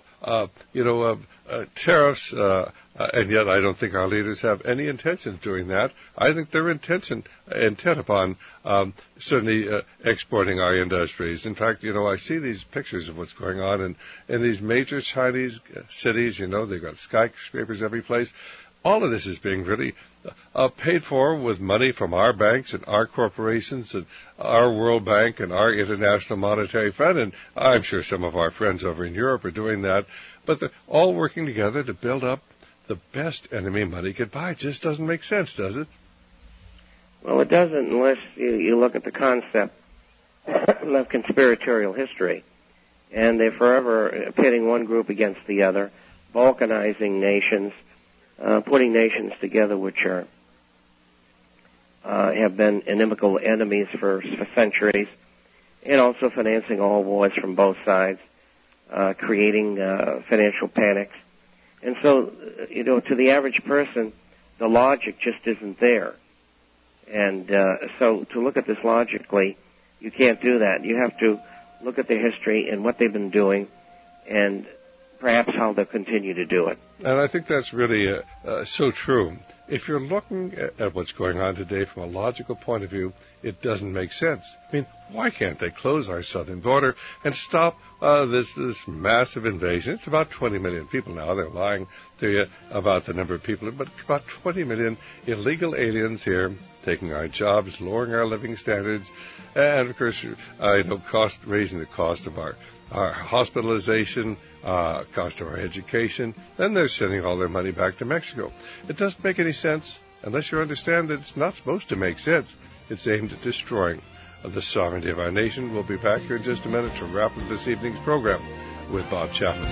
tariffs. And yet I don't think our leaders have any intention of doing that. I think they're intent upon certainly exporting our industries. In fact, I see these pictures of what's going on in these major Chinese cities. They've got skyscrapers every place. All of this is being really paid for with money from our banks and our corporations and our World Bank and our International Monetary Fund, and I'm sure some of our friends over in Europe are doing that. But they're all working together to build up the best enemy money could buy. It just doesn't make sense, does it? Well, it doesn't unless you look at the concept of conspiratorial history. And they're forever pitting one group against the other, balkanizing nations, putting nations together which have been inimical enemies for centuries, and also financing all wars from both sides, creating financial panics. And so, to the average person, the logic just isn't there. And so to look at this logically, you can't do that. You have to look at their history and what they've been doing and perhaps how they'll continue to do it. And I think that's really so true. If you're looking at what's going on today from a logical point of view, it doesn't make sense. I mean, why can't they close our southern border and stop this massive invasion? It's about 20 million people now. They're lying to you about the number of people, but about 20 million illegal aliens here, taking our jobs, lowering our living standards, and of course, raising the cost of our hospitalization, cost of our education. Then they're sending all their money back to Mexico. It doesn't make any sense unless you understand that it's not supposed to make sense. It's aimed at destroying the sovereignty of our nation. We'll be back here in just a minute to wrap up this evening's program with Bob Chapman.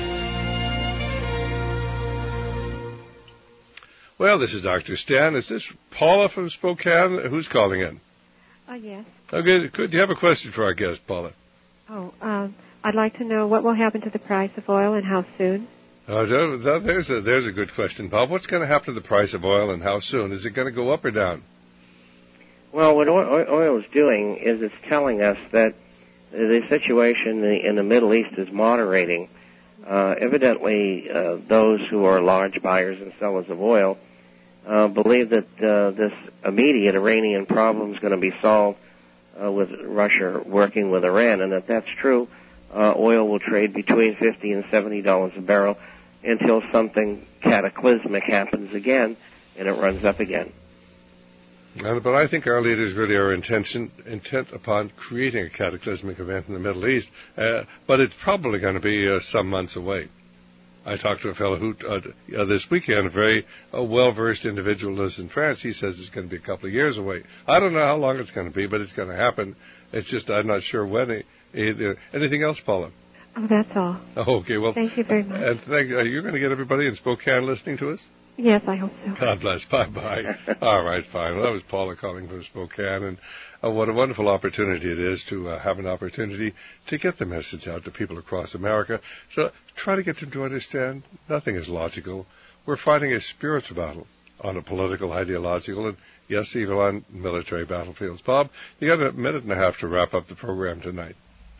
Well, this is Dr. Stan. Is this Paula from Spokane? Who's calling in? Yes. Okay, do you have a question for our guest, Paula? I'd like to know what will happen to the price of oil and how soon. There's a good question, Bob. What's going to happen to the price of oil and how soon? Is it going to go up or down? Well, what oil is doing is it's telling us that the situation in the Middle East is moderating. Evidently, those who are large buyers and sellers of oil believe that this immediate Iranian problem is going to be solved with Russia working with Iran, and if that's true, oil will trade between $50 and $70 a barrel until something cataclysmic happens again and it runs up again. But I think our leaders really are intent upon creating a cataclysmic event in the Middle East, but it's probably going to be some months away. I talked to a fellow who this weekend, a very well-versed individual lives in France. He says it's going to be a couple of years away. I don't know how long it's going to be, but it's going to happen. It's just I'm not sure when. Anything else, Paula? Oh, that's all. Oh, okay, well, thank you very much. And you're going to get everybody in Spokane listening to us? Yes, I hope so. God bless. Bye-bye. All right, fine. Well, that was Paula calling from Spokane, and what a wonderful opportunity it is to have an opportunity to get the message out to people across America. So try to get them to understand nothing is logical. We're fighting a spiritual battle on a political, ideological, and, yes, even on military battlefields. Bob, you got a minute and a half to wrap up the program tonight.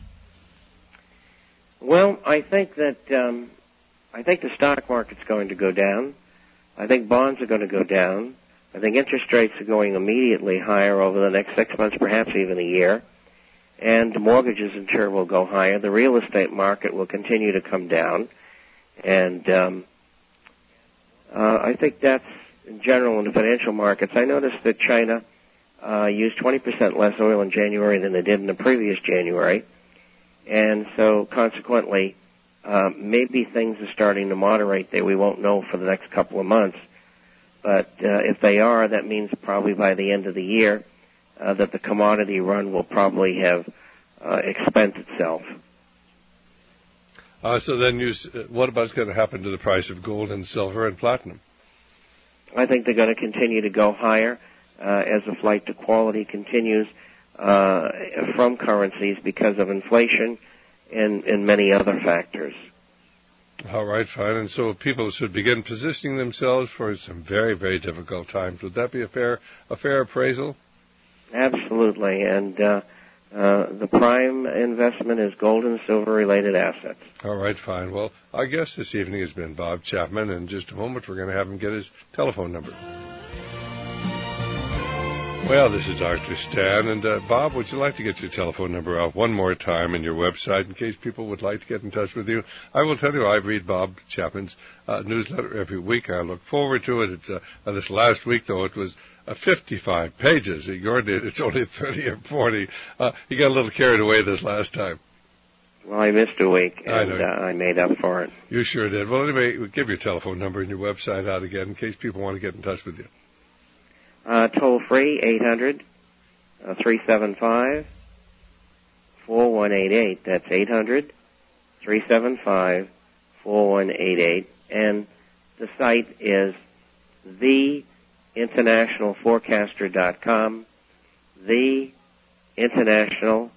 Well, I think that the stock market's going to go down. I think bonds are going to go down. I think interest rates are going immediately higher over the next 6 months, perhaps even a year. And mortgages, I'm sure, will go higher. The real estate market will continue to come down. And I think that's in general in the financial markets. I noticed that China used 20% less oil in January than they did in the previous January. And so, consequently, maybe things are starting to moderate there. We won't know for the next couple of months. But if they are, that means probably by the end of the year that the commodity run will probably have expent itself. So then what about what's going to happen to the price of gold and silver and platinum? I think they're going to continue to go higher as the flight to quality continues from currencies because of inflation and many other factors. All right, fine. And so people should begin positioning themselves for some very, very difficult times. Would that be a fair appraisal? Absolutely. And the prime investment is gold and silver-related assets. All right, fine. Well, our guest this evening has been Bob Chapman. In just a moment, we're going to have him get his telephone number. Well, this is Dr. Stan. And Bob, would you like to get your telephone number out one more time and your website in case people would like to get in touch with you? I will tell you, I read Bob Chapman's newsletter every week. I look forward to it. It's this last week, though, it was 55 pages. It's only 30 or 40. You got a little carried away this last time. Well, I missed a week, and I made up for it. You sure did. Well, anyway, give your telephone number and your website out again in case people want to get in touch with you. Toll free, 800-375-4188. That's 800-375-4188. And the site is theinternationalforecaster.com, theinternational,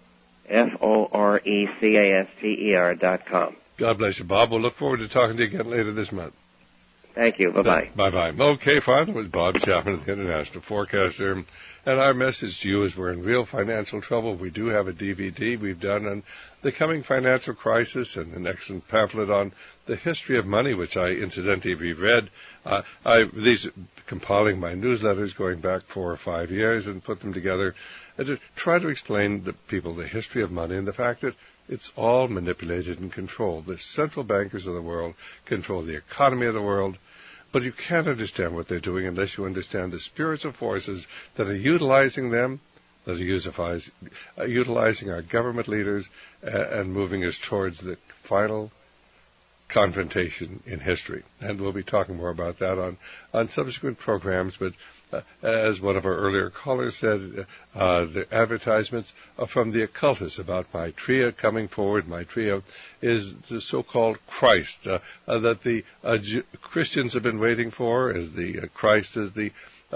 FORECASTER.com. God bless you, Bob. We'll look forward to talking to you again later this month. Thank you. Bye-bye. Bye-bye. Okay, fine. That was Bob Chapman of the International Forecaster. And our message to you is we're in real financial trouble. We do have a DVD we've done on the coming financial crisis and an excellent pamphlet on the history of money, which I incidentally reread. These compiling my newsletters going back 4 or 5 years and put them together and to try to explain to people the history of money and the fact that it's all manipulated and controlled. The central bankers of the world control the economy of the world, but you can't understand what they're doing unless you understand the spiritual forces that are utilizing them, that are utilizing our government leaders and moving us towards the final confrontation in history. And we'll be talking more about that on subsequent programs, but as one of our earlier callers said, the advertisements are from the occultists about Maitreya coming forward. Maitreya is the so-called Christ that the Christians have been waiting for, as the Christ is the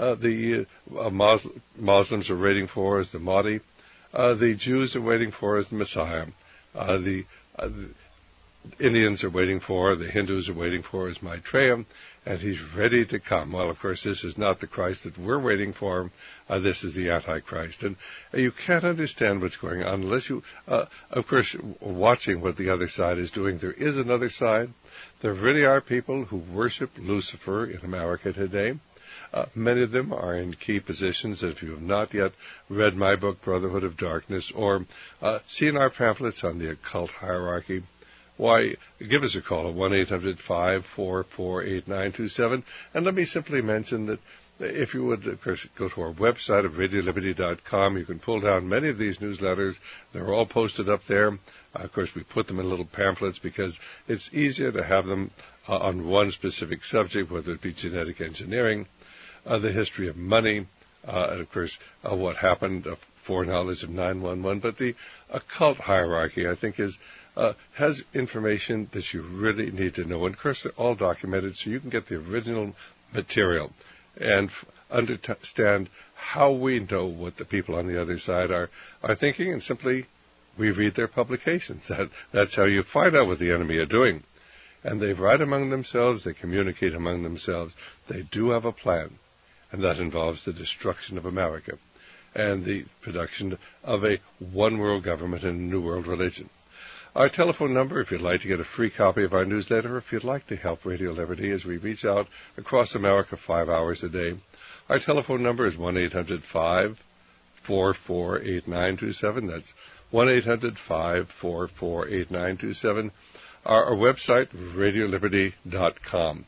Muslims are waiting for as the Mahdi. The Jews are waiting for as the Messiah. The Indians are waiting for, the Hindus are waiting for as Maitreya, and he's ready to come. Well, of course, this is not the Christ that we're waiting for. This is the Antichrist. And you can't understand what's going on unless you, of course, watching what the other side is doing. There is another side. There really are people who worship Lucifer in America today. Many of them are in key positions. If you have not yet read my book, Brotherhood of Darkness, or seen our pamphlets on the occult hierarchy, why, give us a call at 1-800-544-8927. And let me simply mention that if you would, of course, go to our website of RadioLiberty.com, you can pull down many of these newsletters. They're all posted up there. Of course, we put them in little pamphlets because it's easier to have them on one specific subject, whether it be genetic engineering, the history of money, and, of course, what happened, foreknowledge of 9/11. But the occult hierarchy, I think, has information that you really need to know. And, of course, they're all documented so you can get the original material and understand how we know what the people on the other side are thinking, and simply we read their publications. That's how you find out what the enemy are doing. And they write among themselves, they communicate among themselves. They do have a plan, and that involves the destruction of America and the production of a one-world government and a new world religion. Our telephone number, if you'd like to get a free copy of our newsletter, if you'd like to help Radio Liberty as we reach out across America 5 hours a day, our telephone number is 1-800-544-8927. That's 1-800-544-8927. Our website, RadioLiberty.com.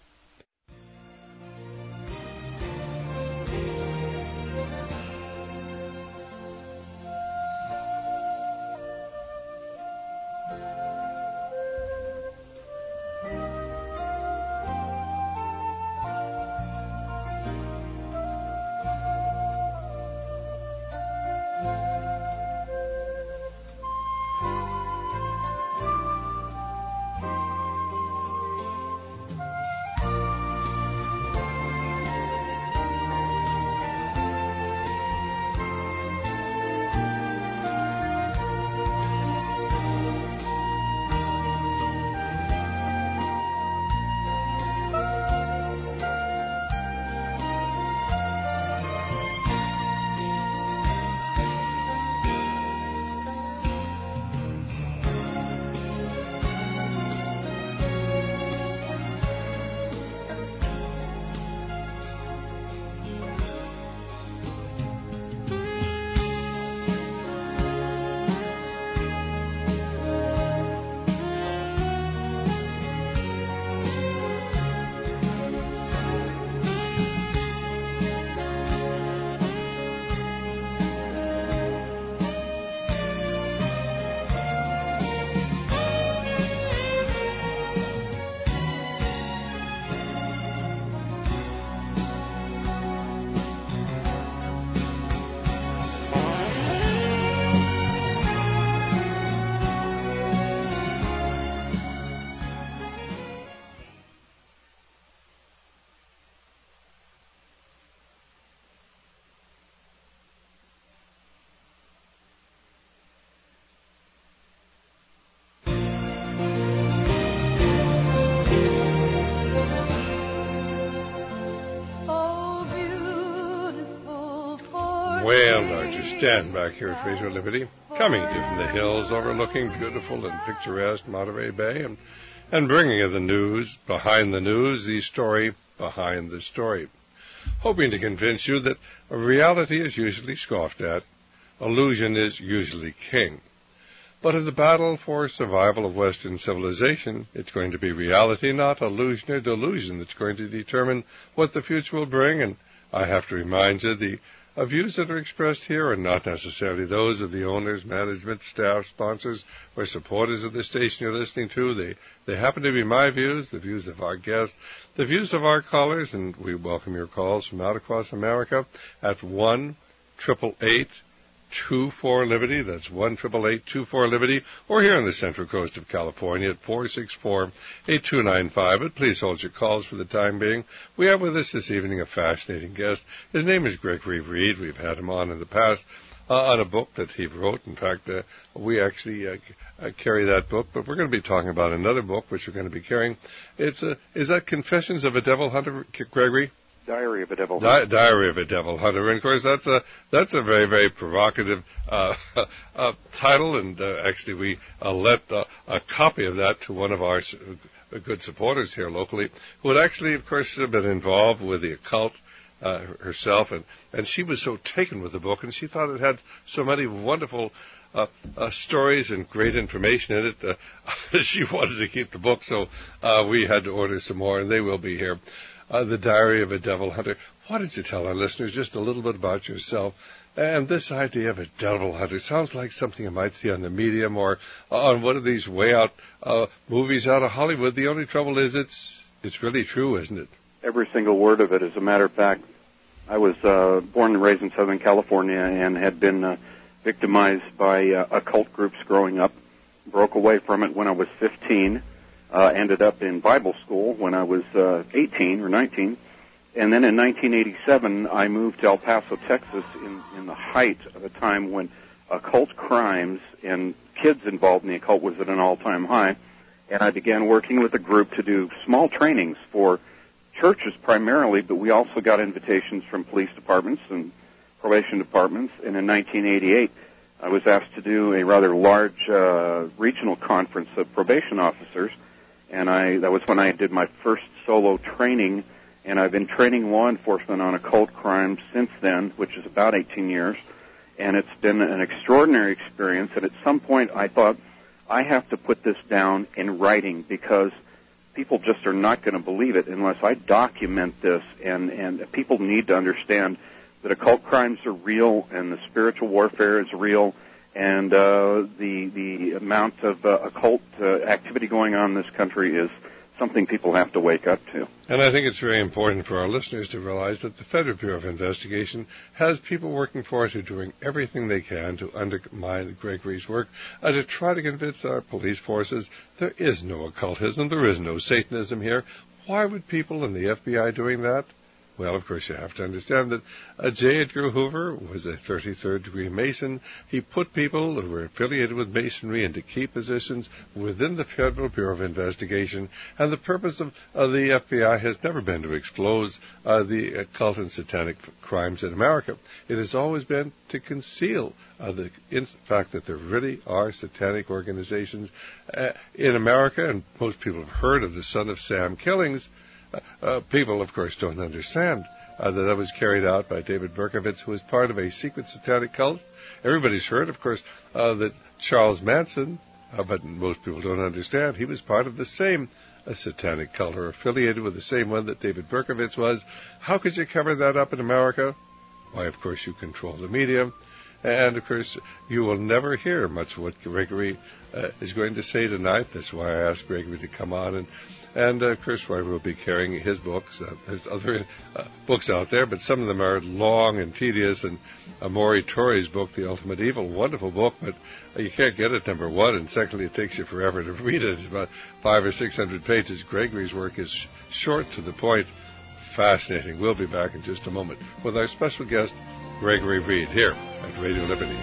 Well, Dr. Stan back here at Radio Liberty, coming to you from the hills overlooking beautiful and picturesque Monterey Bay and bringing you the news, the story behind the story. Hoping to convince you that reality is usually scoffed at, illusion is usually king. But in the battle for survival of Western civilization, it's going to be reality, not illusion or delusion, that's going to determine what the future will bring. And I have to remind you, the views that are expressed here are not necessarily those of the owners, management, staff, sponsors, or supporters of the station you're listening to. They happen to be my views, the views of our guests, the views of our callers, and we welcome your calls from out across America at 1-888-24-LIBERTY. That's 1-888-24-LIBERTY, or here on the Central Coast of California at 464-8295. But please hold your calls for the time being. We have with us this evening a fascinating guest. His name is Gregory Reed. We've had him on in the past on a book that he wrote. In fact, we actually carry that book, but we're going to be talking about another book which we're going to be carrying. Is that Confessions of a Devil Hunter, Gregory? Diary of a Devil Hunter. Diary of a Devil Hunter. And, of course, that's a very, very provocative title, and actually we let a copy of that to one of our good supporters here locally, who had actually, of course, been involved with the occult herself, and she was so taken with the book, and she thought it had so many wonderful stories and great information in it. She wanted to keep the book, so we had to order some more, and they will be here. The Diary of a Devil Hunter. Why don't you tell our listeners just a little bit about yourself? And this idea of a devil hunter sounds like something you might see on the Medium or on one of these way out movies out of Hollywood. The only trouble is it's really true, isn't it? Every single word of it. As a matter of fact, I was born and raised in Southern California and had been victimized by occult groups growing up. Broke away from it when I was 15. Ended up in Bible school when I was 18 or 19. And then in 1987, I moved to El Paso, Texas, in the height of a time when occult crimes and kids involved in the occult was at an all-time high. And I began working with a group to do small trainings for churches primarily, but we also got invitations from police departments and probation departments. And in 1988, I was asked to do a rather large regional conference of probation officers. And that was when I did my first solo training, and I've been training law enforcement on occult crimes since then, which is about 18 years. And it's been an extraordinary experience. And at some point I thought, I have to put this down in writing because people just are not going to believe it unless I document this. And people need to understand that occult crimes are real and the spiritual warfare is real. And the amount of occult activity going on in this country is something people have to wake up to. And I think it's very important for our listeners to realize that the Federal Bureau of Investigation has people working for it who are doing everything they can to undermine Gregory's work and to try to convince our police forces there is no occultism, there is no Satanism here. Why would people in the FBI doing that? Well, of course, you have to understand that J. Edgar Hoover was a 33rd-degree Mason. He put people who were affiliated with Masonry into key positions within the Federal Bureau of Investigation, and the purpose of the FBI has never been to expose the occult and satanic crimes in America. It has always been to conceal the fact that there really are satanic organizations in America, and most people have heard of the Son of Sam killings. People, of course, don't understand that was carried out by David Berkowitz, who was part of a secret satanic cult. Everybody's heard, of course, that Charles Manson, but most people don't understand, he was part of the same satanic cult or affiliated with the same one that David Berkowitz was. How could you cover that up in America? Why, of course, you control the media. And, of course, you will never hear much of what Gregory is going to say tonight. That's why I asked Gregory to come on. And of course, why we'll be carrying his books. There's other books out there, but some of them are long and tedious. And Maury Torrey's book, The Ultimate Evil, wonderful book, but you can't get it, number one. And secondly, it takes you forever to read it. It's about 500 or 600 pages. Gregory's work is short, to the point, fascinating. We'll be back in just a moment with our special guest, Gregory Reed, here at Radio Liberty.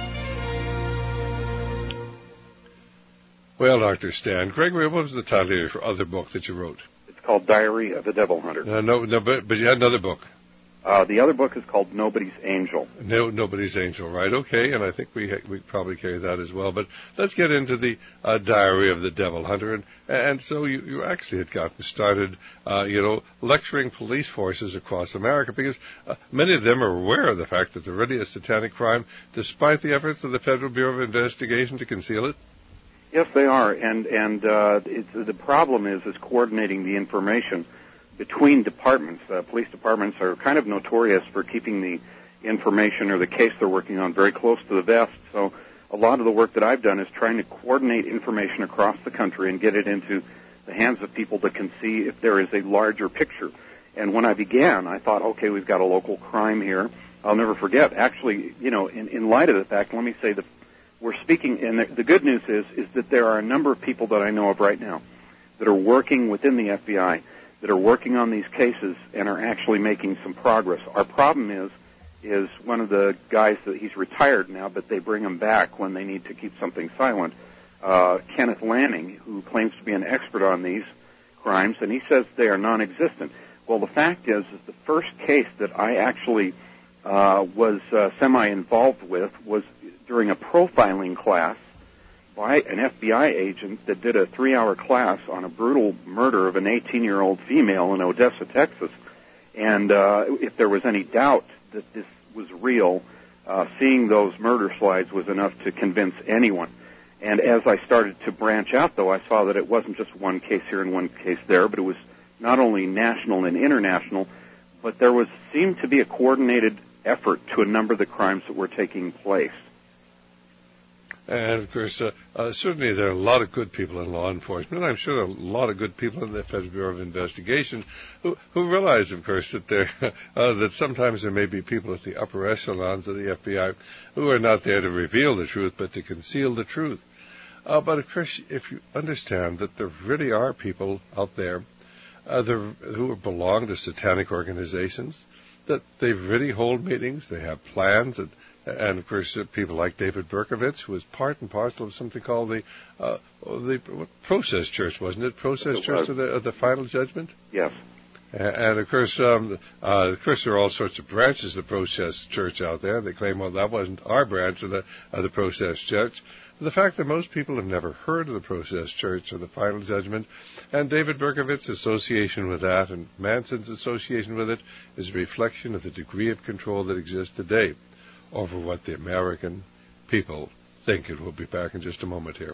Well, Dr. Stan, Gregory, what was the title of your other book that you wrote? It's called Diary of a Devil Hunter. No, but you had another book. The other book is called Nobody's Angel. Nobody's Angel, right? Okay, and I think we probably carry that as well. But let's get into the Diary of the Devil Hunter, and so you actually had gotten started, lecturing police forces across America, because many of them are aware of the fact that there really is satanic crime, despite the efforts of the Federal Bureau of Investigation to conceal it. Yes, they are, and the problem is coordinating the information between departments. Police departments are kind of notorious for keeping the information or the case they're working on very close to the vest. So a lot of the work that I've done is trying to coordinate information across the country and get it into the hands of people that can see if there is a larger picture. And when I began, I thought, okay, we've got a local crime here. I'll never forget. Actually, in light of the fact, let me say that we're speaking, and the good news is that there are a number of people that I know of right now that are working within the FBI, that are working on these cases and are actually making some progress. Our problem is one of the guys that he's retired now, but they bring him back when they need to keep something silent, Kenneth Lanning, who claims to be an expert on these crimes, and he says they are non-existent. Well, the fact is the first case that I actually was semi-involved with was during a profiling class by an FBI agent that did a 3-hour class on a brutal murder of an 18-year-old female in Odessa, Texas. And if there was any doubt that this was real, seeing those murder slides was enough to convince anyone. And as I started to branch out, though, I saw that it wasn't just one case here and one case there, but it was not only national and international, but there seemed to be a coordinated effort to a number of the crimes that were taking place. And, of course, certainly there are a lot of good people in law enforcement. I'm sure there are a lot of good people in the Federal Bureau of Investigation who realize, of course, that that sometimes there may be people at the upper echelons of the FBI who are not there to reveal the truth, but to conceal the truth. But, of course, if you understand that there really are people out there who belong to satanic organizations, that they really hold meetings, they have plans, and of course, people like David Berkovitz, who was part and parcel of something called the Process Church, wasn't it? Process Church of the Final Judgment? Yes. And of course, there are all sorts of branches of the Process Church out there. They claim, well, that wasn't our branch of the Process Church. The fact that most people have never heard of the Process Church or the Final Judgment, and David Berkovitz's association with that and Manson's association with it is a reflection of the degree of control that exists today over what the American people think. And we'll be back in just a moment here.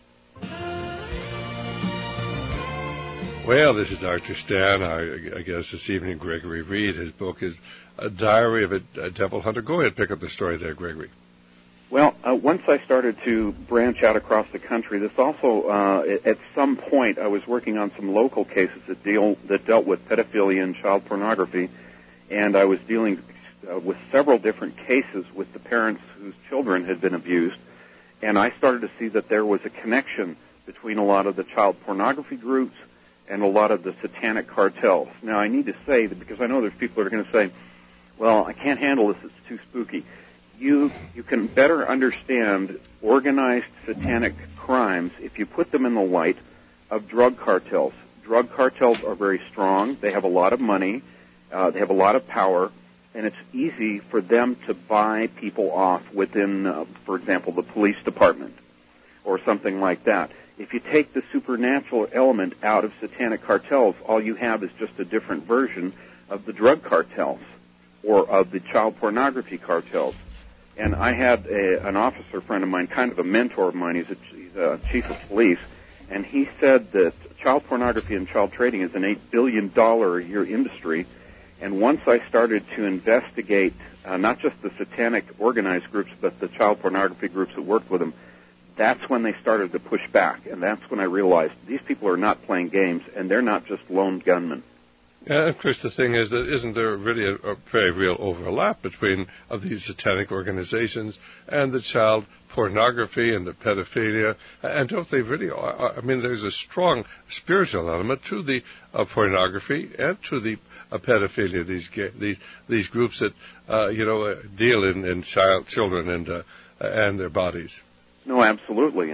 Well, this is Dr. Stan. I guess this evening Gregory Reed. His book is A Diary of a Devil Hunter. Go ahead, pick up the story there, Gregory. Well, once I started to branch out across the country, this also, at some point, I was working on some local cases that dealt with pedophilia and child pornography, and I was dealing with several different cases with the parents whose children had been abused, and I started to see that there was a connection between a lot of the child pornography groups and a lot of the satanic cartels. Now, I need to say that because I know there's people that are going to say, well, I can't handle this, it's too spooky. You can better understand organized satanic crimes if you put them in the light of drug cartels. Drug cartels are very strong. They have a lot of money. They have a lot of power. And it's easy for them to buy people off within, for example, the police department or something like that. If you take the supernatural element out of satanic cartels, all you have is just a different version of the drug cartels or of the child pornography cartels. And I had an officer friend of mine, kind of a mentor of mine. He's a chief of police, and he said that child pornography and child trading is an $8 billion a year industry. And once I started to investigate not just the satanic organized groups, but the child pornography groups that worked with them, that's when they started to push back. And that's when I realized these people are not playing games, and they're not just lone gunmen. Yeah, of course, the thing is that isn't there really a very real overlap between these satanic organizations and the child pornography and the pedophilia? And don't they really? I mean, there's a strong spiritual element to the pornography and to the pedophilia. These groups that deal in children and their bodies. No, absolutely.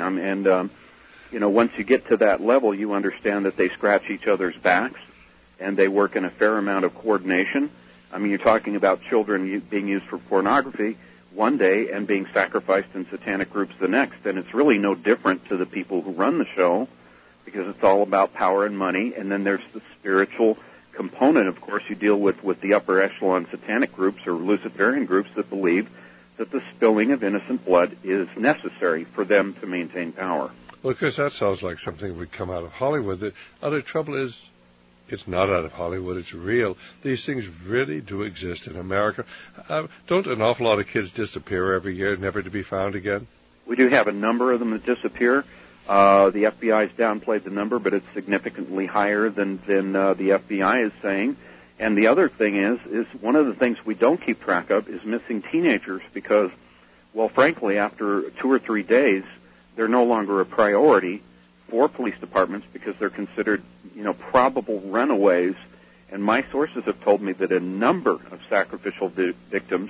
Once you get to that level, you understand that they scratch each other's backs. And they work in a fair amount of coordination. I mean, you're talking about children being used for pornography one day and being sacrificed in satanic groups the next, and it's really no different to the people who run the show, because it's all about power and money. And then there's the spiritual component, of course, you deal with the upper echelon satanic groups or Luciferian groups that believe that the spilling of innocent blood is necessary for them to maintain power. Well, Chris, that sounds like something that would come out of Hollywood. The other trouble is it's not out of Hollywood. It's real. These things really do exist in America. Don't an awful lot of kids disappear every year, never to be found again? We do have a number of them that disappear. The FBI's downplayed the number, but it's significantly higher than the FBI is saying. And the other thing is one of the things we don't keep track of is missing teenagers because, well, frankly, after 2 or 3 days, they're no longer a priority for police departments because they're considered, probable runaways. And my sources have told me that a number of sacrificial victims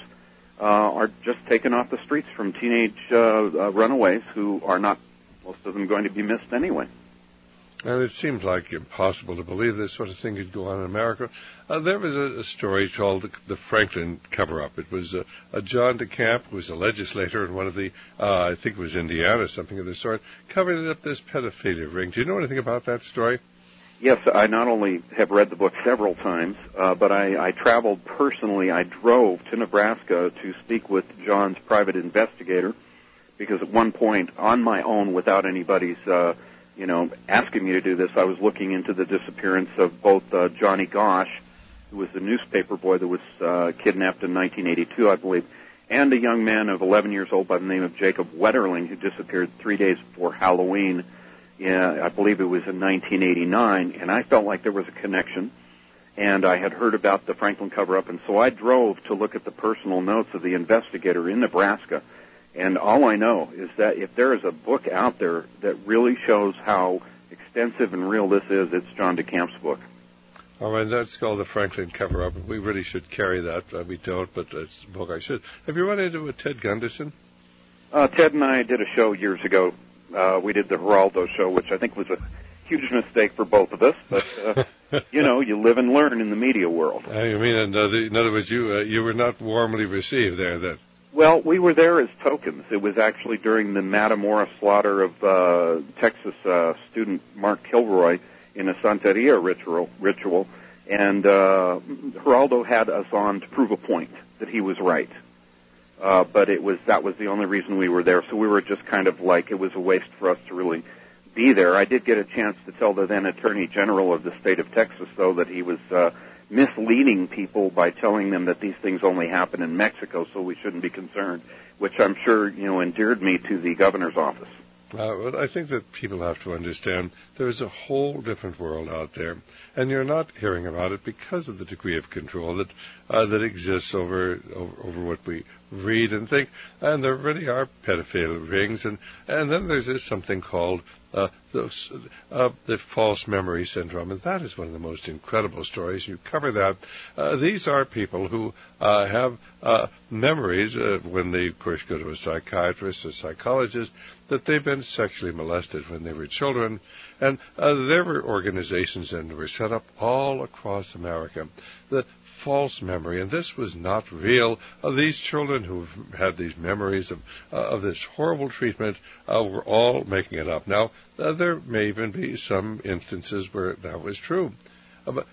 are just taken off the streets from teenage runaways who are not, most of them, going to be missed anyway. And it seems like impossible to believe this sort of thing could go on in America. There was a story called the Franklin Cover-Up. It was John DeCamp, who was a legislator in one of the, I think it was Indiana, something of the sort, covering up this pedophilia ring. Do you know anything about that story? Yes, I not only have read the book several times, but I traveled personally. I drove to Nebraska to speak with John's private investigator because at one point, on my own, without anybody's asking me to do this, I was looking into the disappearance of both Johnny Gosch, who was the newspaper boy that was kidnapped in 1982, I believe, and a young man of 11 years old by the name of Jacob Wetterling, who disappeared 3 days before Halloween. I believe it was in 1989, and I felt like there was a connection, and I had heard about the Franklin cover-up, and so I drove to look at the personal notes of the investigator in Nebraska. And all I know is that if there is a book out there that really shows how extensive and real this is, it's John DeCamp's book. All right, that's called the Franklin Cover-Up. We really should carry that. We don't, but it's a book I should. Have you run into a Ted Gunderson? Ted and I did a show years ago. We did the Geraldo show, which I think was a huge mistake for both of us. But, you live and learn in the media world. You mean, in other words, you were not warmly received there then? Well, we were there as tokens. It was actually during the Matamora slaughter of Texas student Mark Kilroy in a Santeria ritual, and Geraldo had us on to prove a point that he was right. But that was the only reason we were there, so we were just kind of like, it was a waste for us to really be there. I did get a chance to tell the then Attorney General of the state of Texas, though, that he was misleading people by telling them that these things only happen in Mexico, so we shouldn't be concerned, which I'm sure, endeared me to the governor's office. Well, I think that people have to understand there is a whole different world out there, and you're not hearing about it because of the degree of control that exists over what we read and think. And there really are pedophile rings, and then there's this something called the false memory syndrome, and that is one of the most incredible stories. You cover that. These are people who have memories when they, of course, go to a psychiatrist or psychologist that they've been sexually molested when they were children, and there were organizations that were set up all across America. The false memory, and this was not real. These children who've had these memories of this horrible treatment were all making it up. Now, there may even be some instances where that was true. But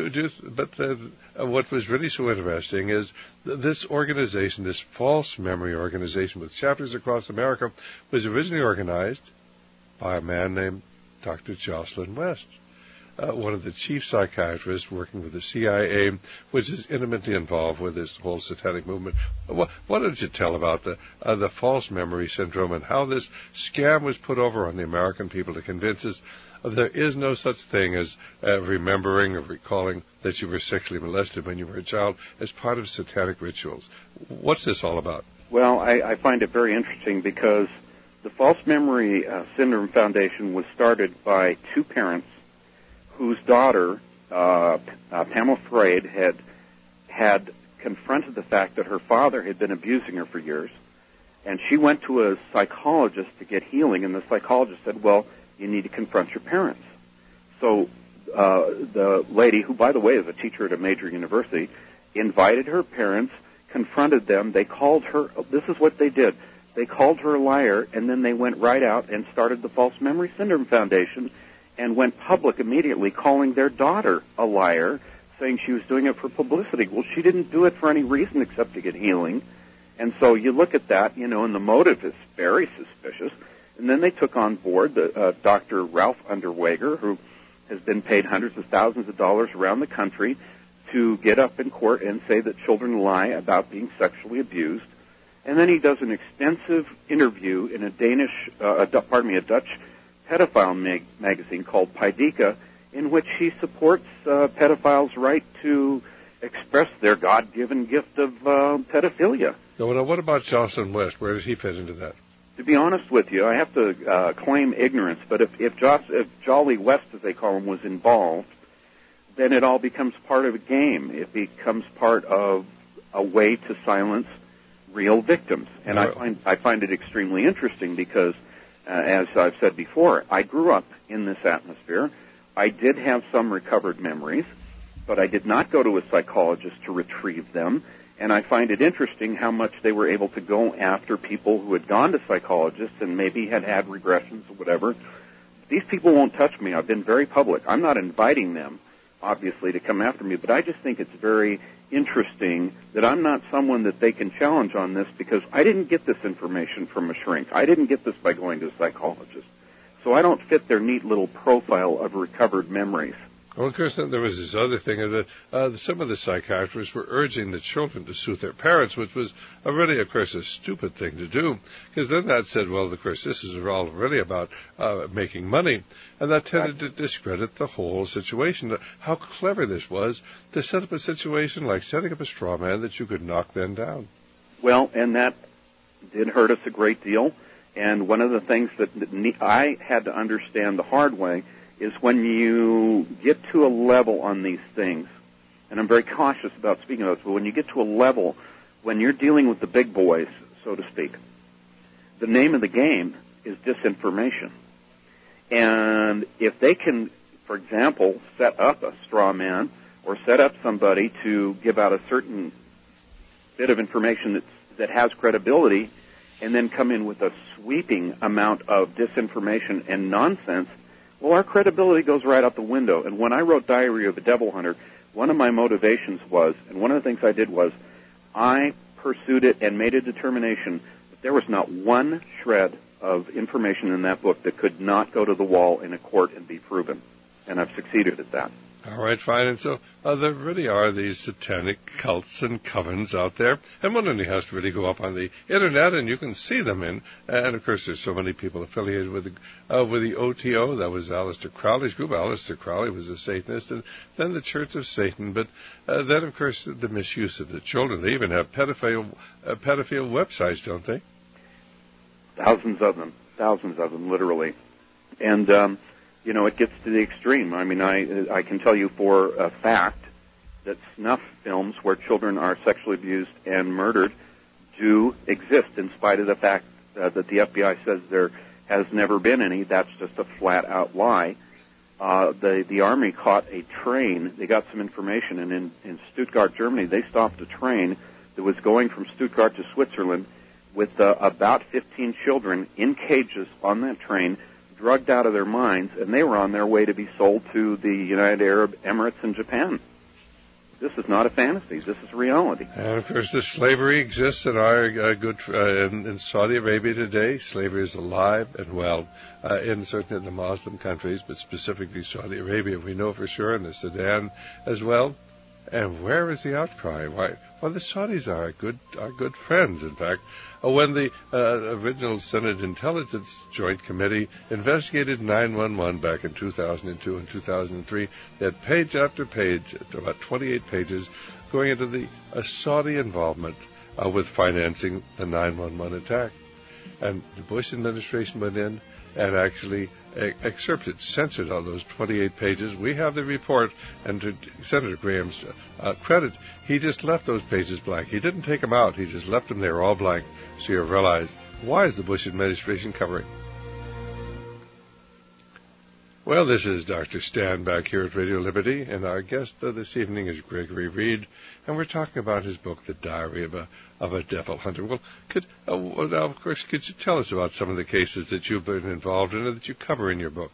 what was really so interesting is this organization, this false memory organization with chapters across America, was originally organized by a man named Dr. Jocelyn West, one of the chief psychiatrists working with the CIA, which is intimately involved with this whole satanic movement. What did you tell about the false memory syndrome and how this scam was put over on the American people to convince us there is no such thing as remembering or recalling that you were sexually molested when you were a child as part of satanic rituals? What's this all about? Well, I find it very interesting because the False Memory Syndrome Foundation was started by two parents whose daughter, Pamela Freud, had confronted the fact that her father had been abusing her for years, and she went to a psychologist to get healing, and the psychologist said, well, you need to confront your parents. So the lady, who, by the way, is a teacher at a major university, invited her parents, confronted them. They called her, this is what they did. They called her a liar, and then they went right out and started the False Memory Syndrome Foundation and went public immediately calling their daughter a liar, saying she was doing it for publicity. Well, she didn't do it for any reason except to get healing. And so you look at that, and the motive is very suspicious. And then they took on board Dr. Ralph Underweger, who has been paid hundreds of thousands of dollars around the country to get up in court and say that children lie about being sexually abused. And then he does an extensive interview in a Dutch pedophile magazine called Paideia, in which he supports pedophiles' right to express their God-given gift of pedophilia. Now, what about Jocelyn West? Where does he fit into that? To be honest with you, I have to claim ignorance, but if Jolly West, as they call him, was involved, then it all becomes part of a game. It becomes part of a way to silence real victims. And I find it extremely interesting because, as I've said before, I grew up in this atmosphere. I did have some recovered memories, but I did not go to a psychologist to retrieve them. And I find it interesting how much they were able to go after people who had gone to psychologists and maybe had regressions or whatever. These people won't touch me. I've been very public. I'm not inviting them, obviously, to come after me, but I just think it's very interesting that I'm not someone that they can challenge on this because I didn't get this information from a shrink. I didn't get this by going to a psychologist. So I don't fit their neat little profile of recovered memories. Well, of course, then there was this other thing that some of the psychiatrists were urging the children to soothe their parents, which was really, of course, a stupid thing to do, because then that said, well, of course, this is all really about making money, and that tended to discredit the whole situation. How clever this was to set up a situation like setting up a straw man that you could knock them down. Well, and that did hurt us a great deal, and one of the things that I had to understand the hard way is when you get to a level on these things, and I'm very cautious about speaking of this, but when you get to a level, when you're dealing with the big boys, so to speak, the name of the game is disinformation. And if they can, for example, set up a straw man or set up somebody to give out a certain bit of information that has credibility and then come in with a sweeping amount of disinformation and nonsense, well, our credibility goes right out the window. And when I wrote Diary of a Devil Hunter, one of my motivations was, and one of the things I did was, I pursued it and made a determination that there was not one shred of information in that book that could not go to the wall in a court and be proven. And I've succeeded at that. All right, fine. And so there really are these satanic cults and covens out there, and one only has to really go up on the Internet, and you can see them in. And, of course, there's so many people affiliated with the OTO. That was Aleister Crowley's group. Aleister Crowley was a Satanist, and then the Church of Satan. But then, of course, the misuse of the children. They even have pedophile websites, don't they? Thousands of them, literally. And it gets to the extreme. I mean, I can tell you for a fact that snuff films where children are sexually abused and murdered do exist, in spite of the fact that the FBI says there has never been any. That's just a flat-out lie. The Army caught a train. They got some information, and in Stuttgart, Germany, they stopped a train that was going from Stuttgart to Switzerland with about 15 children in cages on that train, drugged out of their minds, and they were on their way to be sold to the United Arab Emirates and Japan. This is not a fantasy. This is reality. And, of course, this slavery exists in our in Saudi Arabia today. Slavery is alive and well certainly in the Muslim countries, but specifically Saudi Arabia, we know for sure, and the Sudan as well. And where is the outcry? Why? Well, the Saudis are our good friends. In fact, when the original Senate Intelligence Joint Committee investigated 9/11 back in 2002 and 2003, they had page after page, about 28 pages, going into the Saudi involvement with financing the 9/11 attack. And the Bush administration went in and actually excerpted, censored all those 28 pages. We have the report, and to Senator Graham's credit, he just left those pages blank. He didn't take them out. He just left them there all blank. So you realize, why is the Bush administration covering? Well, this is Dr. Stan back here at Radio Liberty, and our guest this evening is Gregory Reed, and we're talking about his book, The Diary of a Devil Hunter. Well, now, of course, could you tell us about some of the cases that you've been involved in and that you cover in your book?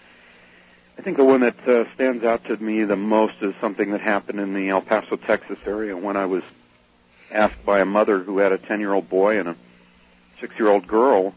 I think the one that stands out to me the most is something that happened in the El Paso, Texas area when I was asked by a mother who had a 10-year-old boy and a 6-year-old girl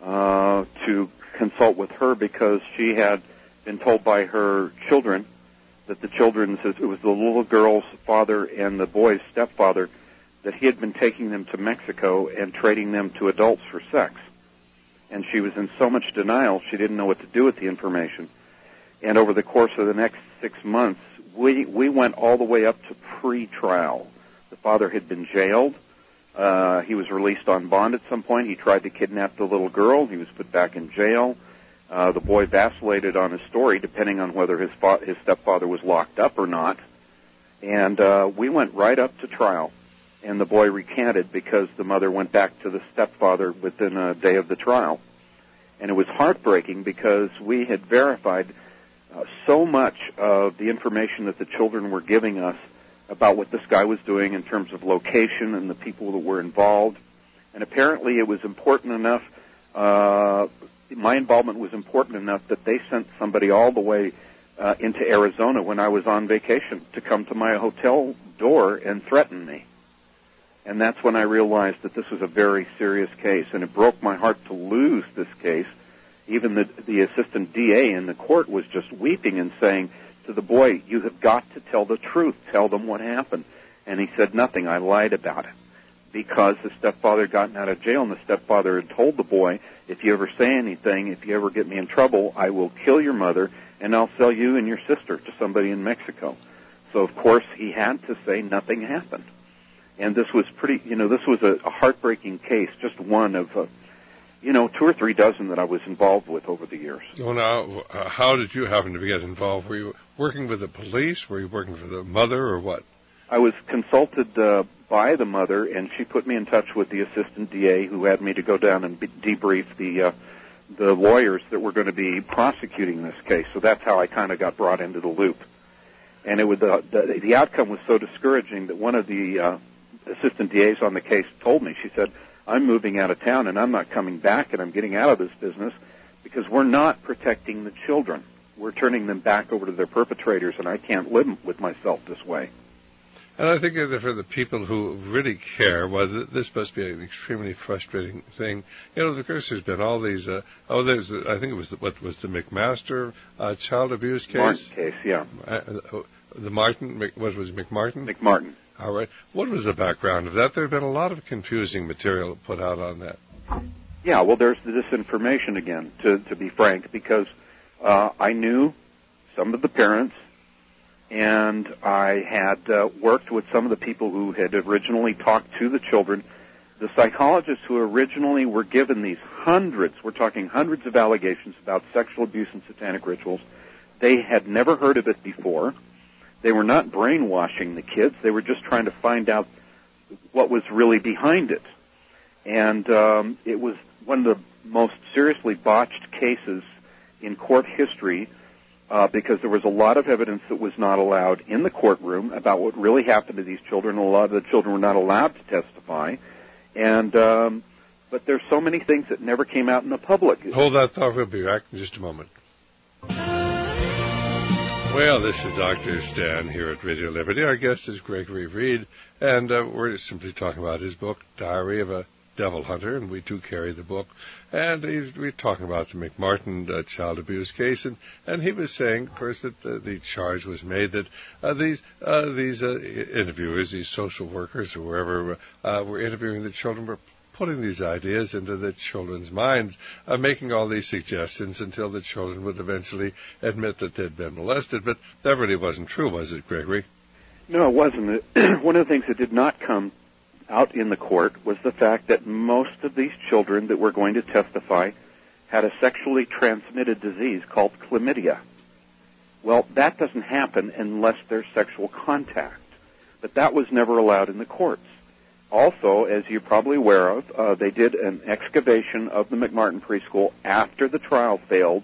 to consult with her because she had been told by her children that it was the little girl's father and the boy's stepfather, that he had been taking them to Mexico and trading them to adults for sex. And she was in so much denial, she didn't know what to do with the information. And over the course of the next 6 months, we went all the way up to pre-trial. The father had been jailed. He was released on bond at some point. He tried to kidnap the little girl. He was put back in jail. The boy vacillated on his story, depending on whether his stepfather was locked up or not. And we went right up to trial. And the boy recanted because the mother went back to the stepfather within a day of the trial. And it was heartbreaking because we had verified so much of the information that the children were giving us about what this guy was doing in terms of location and the people that were involved. And apparently it was important enough, my involvement was important enough that they sent somebody all the way into Arizona when I was on vacation to come to my hotel door and threaten me. And that's when I realized that this was a very serious case, and it broke my heart to lose this case. Even the assistant DA in the court was just weeping and saying to the boy, "You have got to tell the truth. Tell them what happened." And he said nothing. I lied about it because the stepfather had gotten out of jail, and the stepfather had told the boy, "If you ever say anything, if you ever get me in trouble, I will kill your mother, and I'll sell you and your sister to somebody in Mexico." So, of course, he had to say nothing happened. And this was this was a heartbreaking case, just one of 2 or 3 dozen that I was involved with over the years. Well, now, how did you happen to get involved? Were you working with the police? Were you working for the mother, or what? I was consulted by the mother, and she put me in touch with the assistant DA, who had me to go down and debrief the lawyers that were going to be prosecuting this case. So that's how I kind of got brought into the loop. And it was the outcome was so discouraging that one of the assistant DAs on the case told me, she said, "I'm moving out of town and I'm not coming back, and I'm getting out of this business because we're not protecting the children. We're turning them back over to their perpetrators, and I can't live with myself this way." And I think that for the people who really care, well, this must be an extremely frustrating thing. Of course, there's been all these, I think it was, what was the McMaster child abuse case? Martin case, yeah. The Martin, what was McMartin? McMartin. All right. What was the background of that? There have been a lot of confusing material put out on that. Yeah, well, there's the disinformation again, to be frank, because I knew some of the parents, and I had worked with some of the people who had originally talked to the children. The psychologists who originally were given these we're talking hundreds of allegations about sexual abuse and satanic rituals, they had never heard of it before. They were not brainwashing the kids. They were just trying to find out what was really behind it. And it was one of the most seriously botched cases in court history because there was a lot of evidence that was not allowed in the courtroom about what really happened to these children. A lot of the children were not allowed to testify. And but there's so many things that never came out in the public. Hold that thought. We'll be back in just a moment. Well, this is Dr. Stan here at Radio Liberty. Our guest is Gregory Reed, and we're simply talking about his book, Diary of a Devil Hunter, and we do carry the book. And we're talking about the McMartin child abuse case, and he was saying, of course, that the charge was made that these interviewers, these social workers, or whoever were interviewing the children, were putting these ideas into the children's minds, making all these suggestions until the children would eventually admit that they'd been molested. But that really wasn't true, was it, Gregory? No, it wasn't. One of the things that did not come out in the court was the fact that most of these children that were going to testify had a sexually transmitted disease called chlamydia. Well, that doesn't happen unless there's sexual contact. But that was never allowed in the courts. Also, as you're probably aware of, they did an excavation of the McMartin preschool after the trial failed,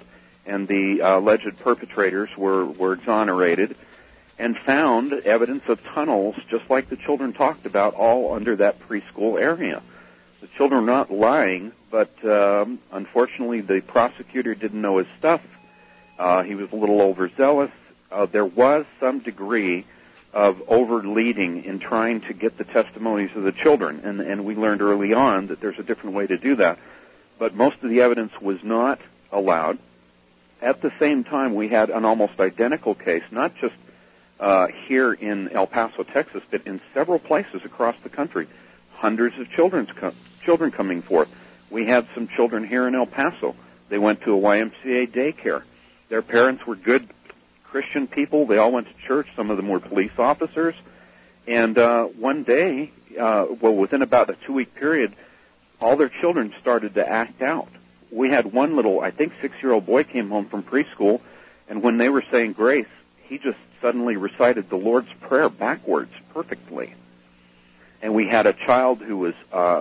and the alleged perpetrators were exonerated, and found evidence of tunnels, just like the children talked about, all under that preschool area. The children were not lying, but unfortunately the prosecutor didn't know his stuff. He was a little overzealous. There was some degree of over-leading in trying to get the testimonies of the children, and we learned early on that there's a different way to do that. But most of the evidence was not allowed. At the same time, we had an almost identical case, not just here in El Paso, Texas, but in several places across the country. Hundreds of children coming forth. We had some children here in El Paso. They went to a YMCA daycare. Their parents were good Christian people. They all went to church. Some of them were police officers. And one day, within about a 2-week period, all their children started to act out. We had one little, I think 6-year-old boy came home from preschool, and when they were saying grace, he just suddenly recited the Lord's Prayer backwards perfectly. And we had a child who was,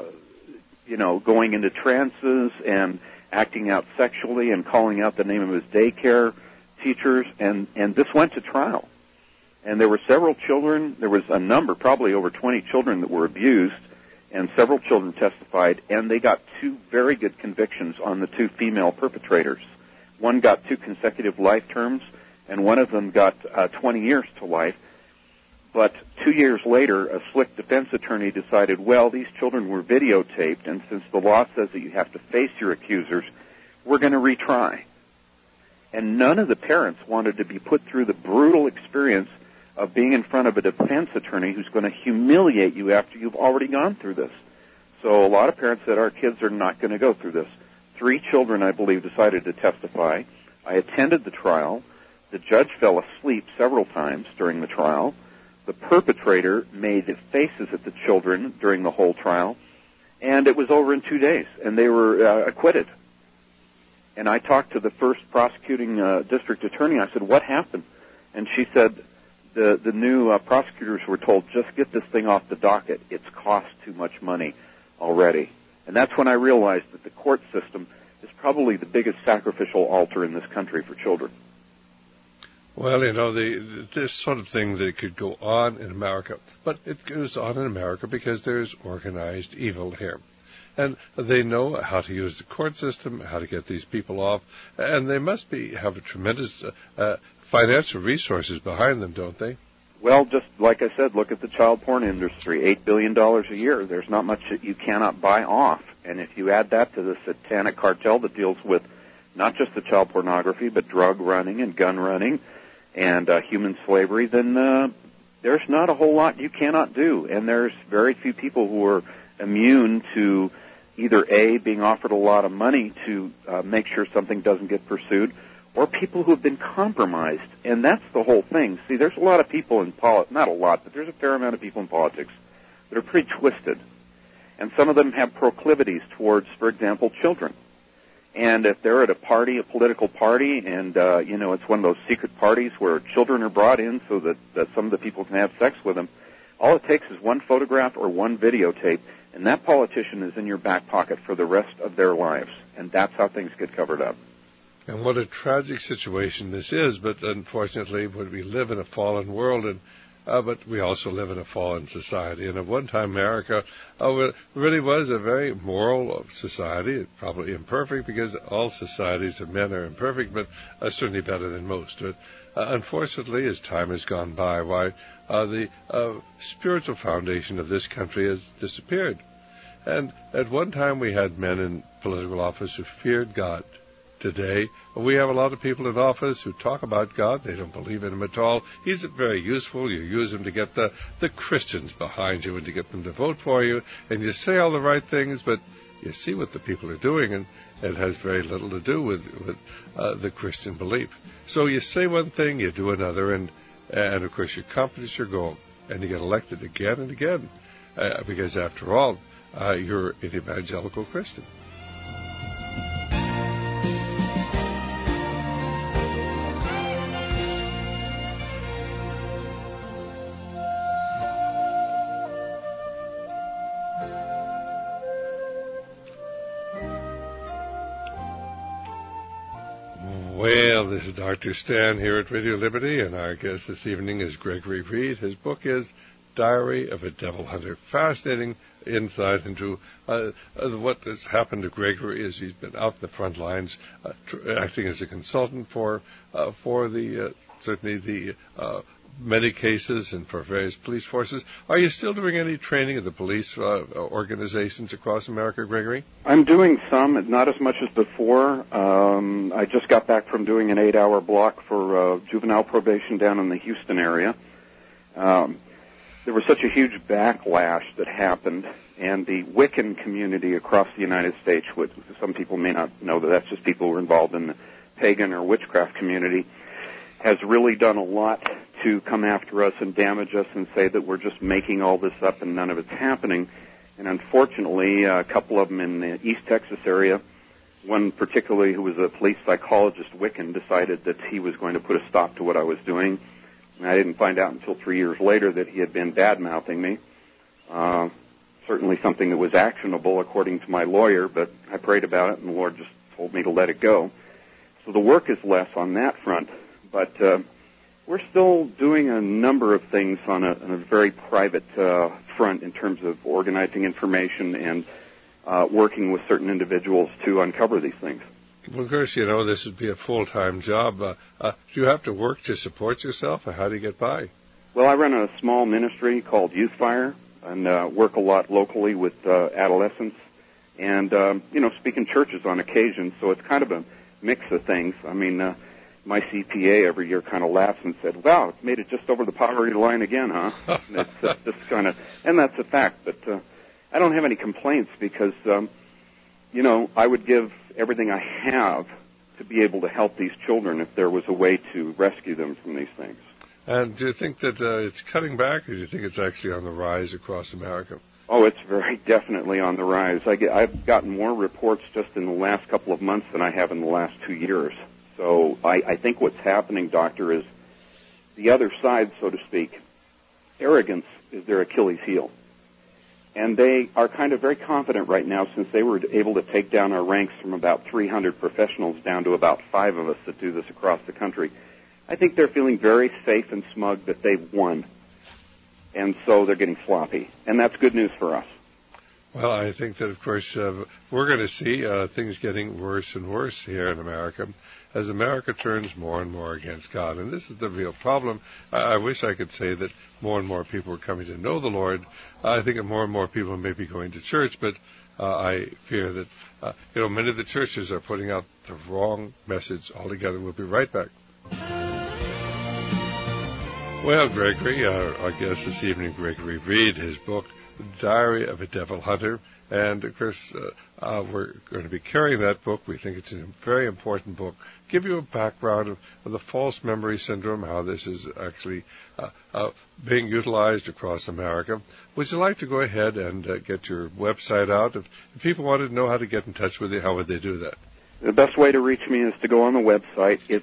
going into trances and acting out sexually and calling out the name of his daycare teachers, and this went to trial. And there were several children, there was a number, probably over 20 children that were abused, and several children testified, and they got 2 very good convictions on the 2 female perpetrators. One got 2 consecutive life terms, and one of them got 20 years to life. But 2 years later, a slick defense attorney decided, well, these children were videotaped, and since the law says that you have to face your accusers, we're going to retry. And none of the parents wanted to be put through the brutal experience of being in front of a defense attorney who's going to humiliate you after you've already gone through this. So a lot of parents said, our kids are not going to go through this. 3 children, I believe, decided to testify. I attended the trial. The judge fell asleep several times during the trial. The perpetrator made faces at the children during the whole trial, and it was over in 2 days, and they were acquitted. And I talked to the first prosecuting district attorney. I said, what happened? And she said, the new prosecutors were told, just get this thing off the docket. It's cost too much money already. And that's when I realized that the court system is probably the biggest sacrificial altar in this country for children. Well, this sort of thing that could go on in America, but it goes on in America because there's organized evil here. And they know how to use the court system, how to get these people off, and they must have a tremendous financial resources behind them, don't they? Well, just like I said, look at the child porn industry, $8 billion a year. There's not much that you cannot buy off. And if you add that to the satanic cartel that deals with not just the child pornography, but drug running and gun running and human slavery, then there's not a whole lot you cannot do. And there's very few people who are immune to either A, being offered a lot of money to make sure something doesn't get pursued, or people who have been compromised. And that's the whole thing. See, there's a lot of people in politics, not a lot, but there's a fair amount of people in politics that are pretty twisted. And some of them have proclivities towards, for example, children. And if they're at a party, a political party, and, it's one of those secret parties where children are brought in so that some of the people can have sex with them, all it takes is one photograph or one videotape, and that politician is in your back pocket for the rest of their lives. And that's how things get covered up. And what a tragic situation this is, but unfortunately we live in a fallen world, but we also live in a fallen society. And at one time, America really was a very moral society, probably imperfect because all societies of men are imperfect, but certainly better than most. But unfortunately, as time has gone by, the spiritual foundation of this country has disappeared. And at one time, we had men in political office who feared God. Today, we have a lot of people in office who talk about God. They don't believe in Him at all. He's very useful. You use Him to get the Christians behind you and to get them to vote for you. And you say all the right things, but you see what the people are doing, and it has very little to do with the Christian belief. So you say one thing, you do another, and of course you accomplish your goal, and you get elected again and again, because after all, you're an evangelical Christian. Well, this is Dr. Stan here at Radio Liberty, and our guest this evening is Gregory Reed. His book is Diary of a Devil Hunter. Fascinating insight into what has happened to Gregory as he's been out in the front lines, acting as a consultant for the certainly the many cases and for various police forces. Are you still doing any training of the police organizations across America, Gregory? I'm doing some, not as much as before. I just got back from doing an 8-hour block for juvenile probation down in the Houston area. There was such a huge backlash that happened, and the Wiccan community across the United States, which some people may not know that that's just people who are involved in the pagan or witchcraft community, has really done a lot to come after us and damage us and say that we're just making all this up and none of it's happening. And unfortunately, a couple of them in the East Texas area, one particularly who was a police psychologist, Wiccan, decided that he was going to put a stop to what I was doing. And I didn't find out until 3 years later that he had been bad-mouthing me. Certainly something that was actionable according to my lawyer, but I prayed about it and the Lord just told me to let it go. So the work is less on that front, but we're still doing a number of things on a very private front in terms of organizing information and working with certain individuals to uncover these things. Well, of course, you know, this would be a full-time job. Do you have to work to support yourself, or how do you get by? Well, I run a small ministry called Youth Fire and work a lot locally with adolescents and, speak in churches on occasion. So it's kind of a mix of things. I mean, my CPA every year kind of laughs and said, wow, it's made it just over the poverty line again, huh? And it's just kind of, and that's a fact. But I don't have any complaints because, I would give everything I have to be able to help these children if there was a way to rescue them from these things. And do you think that it's cutting back, or do you think it's actually on the rise across America? Oh, it's very definitely on the rise. I've gotten more reports just in the last couple of months than I have in the last 2 years. So I think what's happening, Doctor, is the other side, so to speak. Arrogance is their Achilles heel. And they are kind of very confident right now since they were able to take down our ranks from about 300 professionals down to about 5 of us that do this across the country. I think they're feeling very safe and smug that they've won. And so they're getting sloppy. And that's good news for us. Well, I think that, of course, we're going to see things getting worse and worse here in America as America turns more and more against God. And this is the real problem. I wish I could say that more and more people are coming to know the Lord. I think that more and more people may be going to church, but I fear that, many of the churches are putting out the wrong message altogether. We'll be right back. Well, Gregory, our guest this evening, Gregory Reed, his book, Diary of a Devil Hunter. And, of course, we're going to be carrying that book. We think it's a very important book. Give you a background of the false memory syndrome, how this is actually being utilized across America. Would you like to go ahead and get your website out? If people wanted to know how to get in touch with you, how would they do that? The best way to reach me is to go on the website. It's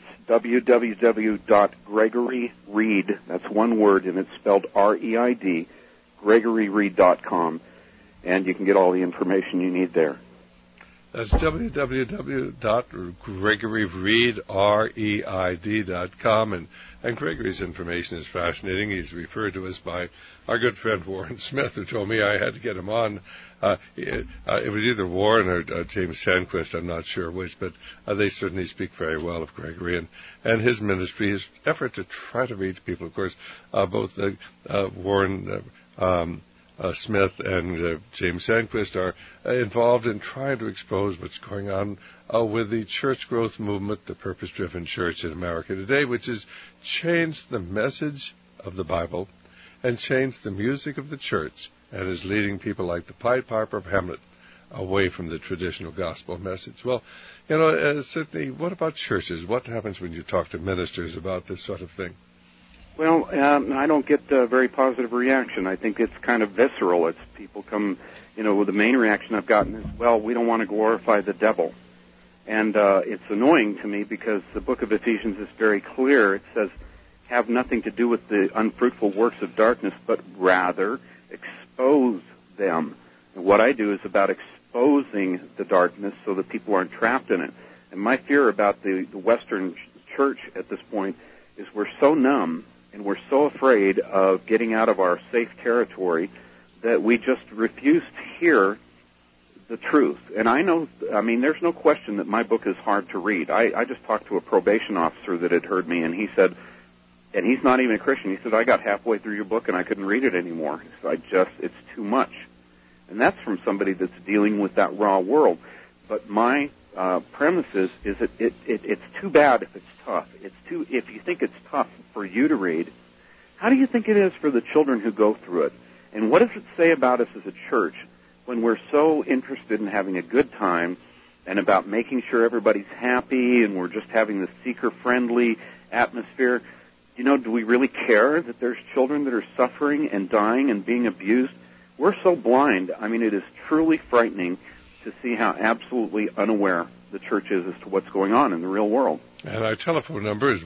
www.gregoryreed, that's one word, and it's spelled R-E-I-D, GregoryReed.com, and you can get all the information you need there. That's www.gregoryreed.com, and Gregory's information is fascinating. He's referred to us by our good friend Warren Smith, who told me I had to get him on. It was either Warren or James Sandquist, I'm not sure which, but they certainly speak very well of Gregory and his ministry, his effort to try to reach people. Of course, both Warren Smith and James Sandquist are involved in trying to expose what's going on with the church growth movement, the purpose-driven church in America today, which has changed the message of the Bible and changed the music of the church and is leading people like the Pied Piper of Hamlet away from the traditional gospel message. Well, certainly, what about churches? What happens when you talk to ministers about this sort of thing? Well, I don't get a very positive reaction. I think it's kind of visceral. It's people come, the main reaction I've gotten is, well, we don't want to glorify the devil. And it's annoying to me because the book of Ephesians is very clear. It says, have nothing to do with the unfruitful works of darkness, but rather expose them. And what I do is about exposing the darkness so that people aren't trapped in it. And my fear about the Western church at this point is we're so numb and we're so afraid of getting out of our safe territory that we just refuse to hear the truth. And there's no question that my book is hard to read. I just talked to a probation officer that had heard me, and he said, and he's not even a Christian, he said, I got halfway through your book and I couldn't read it anymore. So it's too much. And that's from somebody that's dealing with that raw world. But my premise is that it's too bad if it's tough. If you think it's tough for you to read, how do you think it is for the children who go through it? And what does it say about us as a church when we're so interested in having a good time and about making sure everybody's happy and we're just having this seeker-friendly atmosphere? Do we really care that there's children that are suffering and dying and being abused? We're so blind. It is truly frightening to see how absolutely unaware the church is as to what's going on in the real world. And our telephone number is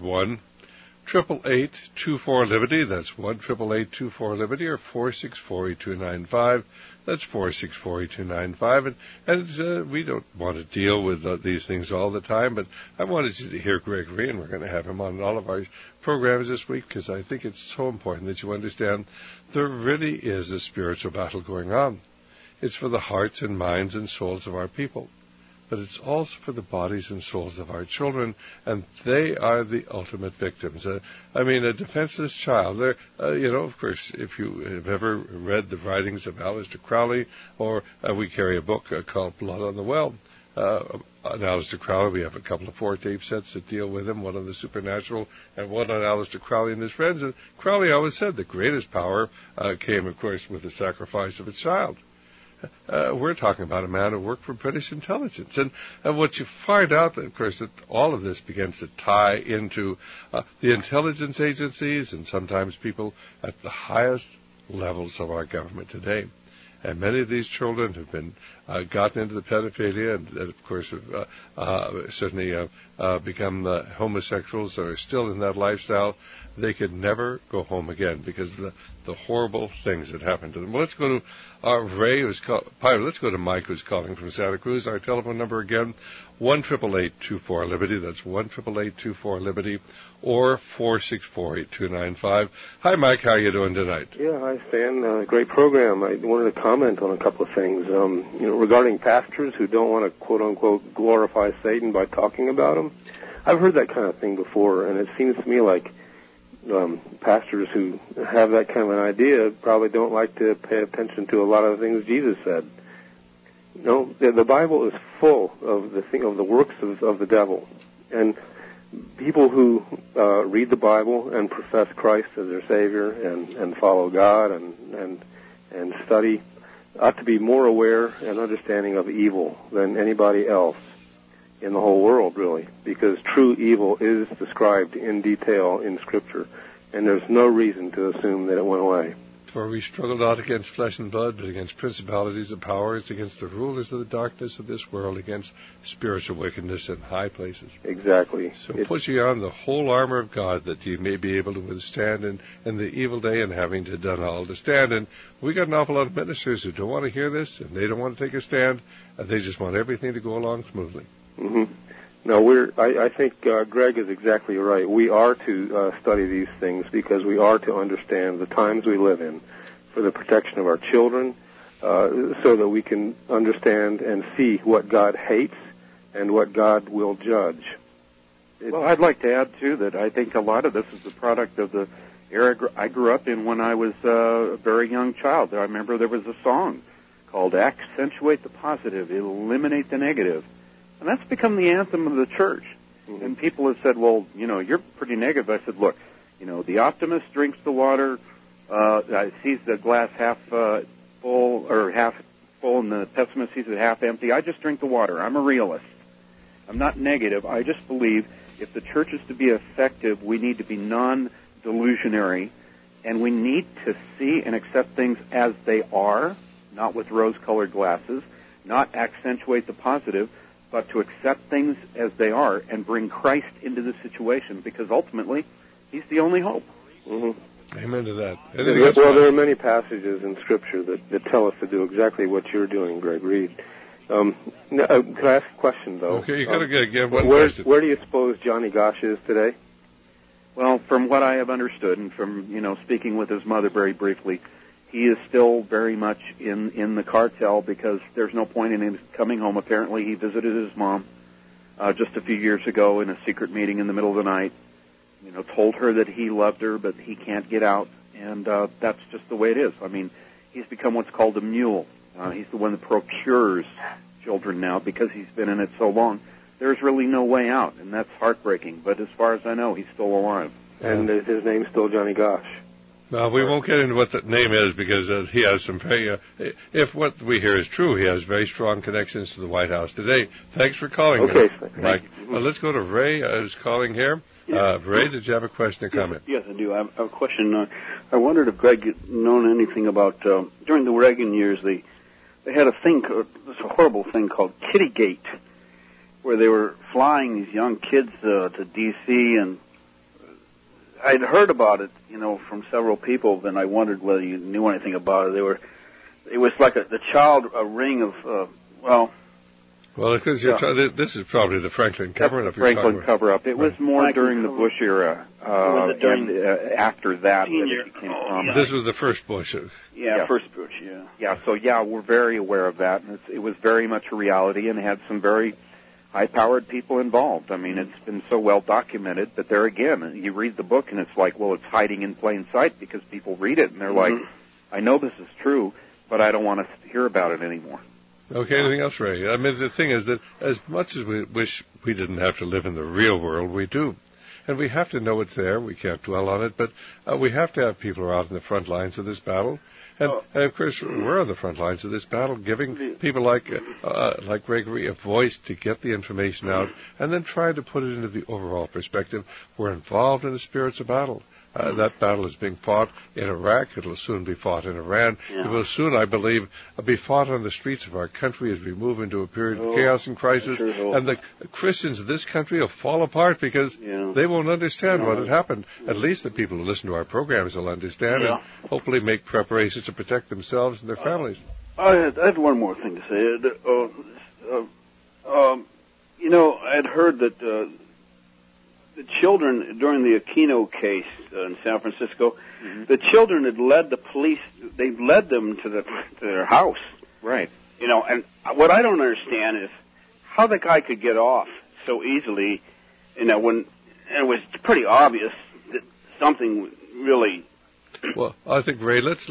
1-888-24-LIBERTY. That's 1-888-24-LIBERTY or 464-8295. That's 464-8295. And we don't want to deal with these things all the time, but I wanted you to hear Gregory, and we're going to have him on all of our programs this week because I think it's so important that you understand there really is a spiritual battle going on. It's for the hearts and minds and souls of our people. But it's also for the bodies and souls of our children, and they are the ultimate victims. A defenseless child. Of course, if you have ever read the writings of Aleister Crowley, or we carry a book called Blood on the Well. On Aleister Crowley, we have a couple of 4-tape sets that deal with him, one on the supernatural and one on Aleister Crowley and his friends. And Crowley always said the greatest power came, of course, with the sacrifice of a child. We're talking about a man who worked for British intelligence. And what you find out, of course, that all of this begins to tie into the intelligence agencies and sometimes people at the highest levels of our government today. And many of these children have been gotten into the pedophilia and, of course, have certainly become homosexuals or are still in that lifestyle. They could never go home again because of the horrible things that happened to them. Well, let's go to Ray, let's go to Mike, who's calling from Santa Cruz. Our telephone number again, 1-888-24-LIBERTY. That's 1-888-24-LIBERTY or 464-8295. Hi, Mike. How are you doing tonight? Yeah, hi, Stan. Great program. I wanted to comment on a couple of things. Regarding pastors who don't want to, quote-unquote, glorify Satan by talking about him. I've heard that kind of thing before, and it seems to me like pastors who have that kind of an idea probably don't like to pay attention to a lot of the things Jesus said. The Bible is full of the works of the devil, and people who read the Bible and profess Christ as their Savior and follow God and study ought to be more aware and understanding of evil than anybody else in the whole world, really, because true evil is described in detail in Scripture, and there's no reason to assume that it went away. For we struggle not against flesh and blood, but against principalities and powers, against the rulers of the darkness of this world, against spiritual wickedness in high places. Exactly. So put you on the whole armor of God that you may be able to withstand in the evil day and having to done all to stand. And we got an awful lot of ministers who don't want to hear this, and they don't want to take a stand, and they just want everything to go along smoothly. Mm-hmm. No, I think Greg is exactly right. We are to study these things because we are to understand the times we live in for the protection of our children, so that we can understand and see what God hates and what God will judge. Well, I'd like to add, too, that I think a lot of this is the product of the era I grew up in when I was a very young child. I remember there was a song called Accentuate the Positive, Eliminate the Negative. And that's become the anthem of the church. Mm-hmm. And people have said, well, you're pretty negative. I said, look, the optimist drinks the water, sees the glass half full or half full, and the pessimist sees it half empty. I just drink the water. I'm a realist. I'm not negative. I just believe if the church is to be effective, we need to be non-delusionary, and we need to see and accept things as they are, not with rose-colored glasses, not accentuate the positive, but to accept things as they are and bring Christ into the situation, because ultimately, He's the only hope. Mm-hmm. Amen to that. Well, there are many passages in Scripture that tell us to do exactly what you're doing, Greg Reed. Could I ask a question, though? Okay, you got to get one question. Where do you suppose Johnny Gosch is today? Well, from what I have understood, and from speaking with his mother very briefly, he is still very much in the cartel because there's no point in him coming home. Apparently, he visited his mom just a few years ago in a secret meeting in the middle of the night. Told her that he loved her, but he can't get out, and that's just the way it is. I mean, he's become what's called a mule. He's the one that procures children now because he's been in it so long. There's really no way out, and that's heartbreaking. But as far as I know, he's still alive. And his name's still Johnny Gosch. Now, we won't get into what that name is because he has some very, if what we hear is true, he has very strong connections to the White House today. Thanks for calling. Okay. Mike. Let's go to Ray, who's calling here. Yes. Ray, did you have a question or comment? Yes, I do. I have a question. I wondered if Greg had known anything about, during the Reagan years, they had a thing, this horrible thing called Kiddygate, where they were flying these young kids to D.C., and I'd heard about it, from several people, and I wondered whether you knew anything about it. It was like a ring of, Well, because this is probably the Franklin cover-up. Franklin cover-up. It was more Franklin during the Bush era. Was it during after that it became prominent. This was the first Bush. First Bush, yeah. Yeah, so we're very aware of that, and it was very much a reality and had some very high-powered people involved. I mean, it's been so well documented, but there again, you read the book and it's like, well, it's hiding in plain sight because people read it and they're like, I know this is true, but I don't want to hear about it anymore. Okay, anything else, Ray? I mean, the thing is that as much as we wish we didn't have to live in the real world, we do. And we have to know it's there. We can't dwell on it, but we have to have people who are out in the front lines of this battle. And of course, we're on the front lines of this battle, giving people like Gregory a voice to get the information out and then try to put it into the overall perspective. We're involved in the spirits of battle. That battle is being fought in Iraq. It will soon be fought in Iran. It will soon, I believe, be fought on the streets of our country as we move into a period of chaos and crisis. And the Christians of this country will fall apart because they won't understand what had happened. At least the people who listen to our programs will understand and hopefully make preparations to protect themselves and their families. I had one more thing to say. I'd heard that the children during the Aquino case in San Francisco, the children had led the police. They led them to their house. Right. And what I don't understand is how the guy could get off so easily. When it was pretty obvious that something really. Well, I think, Ray, let's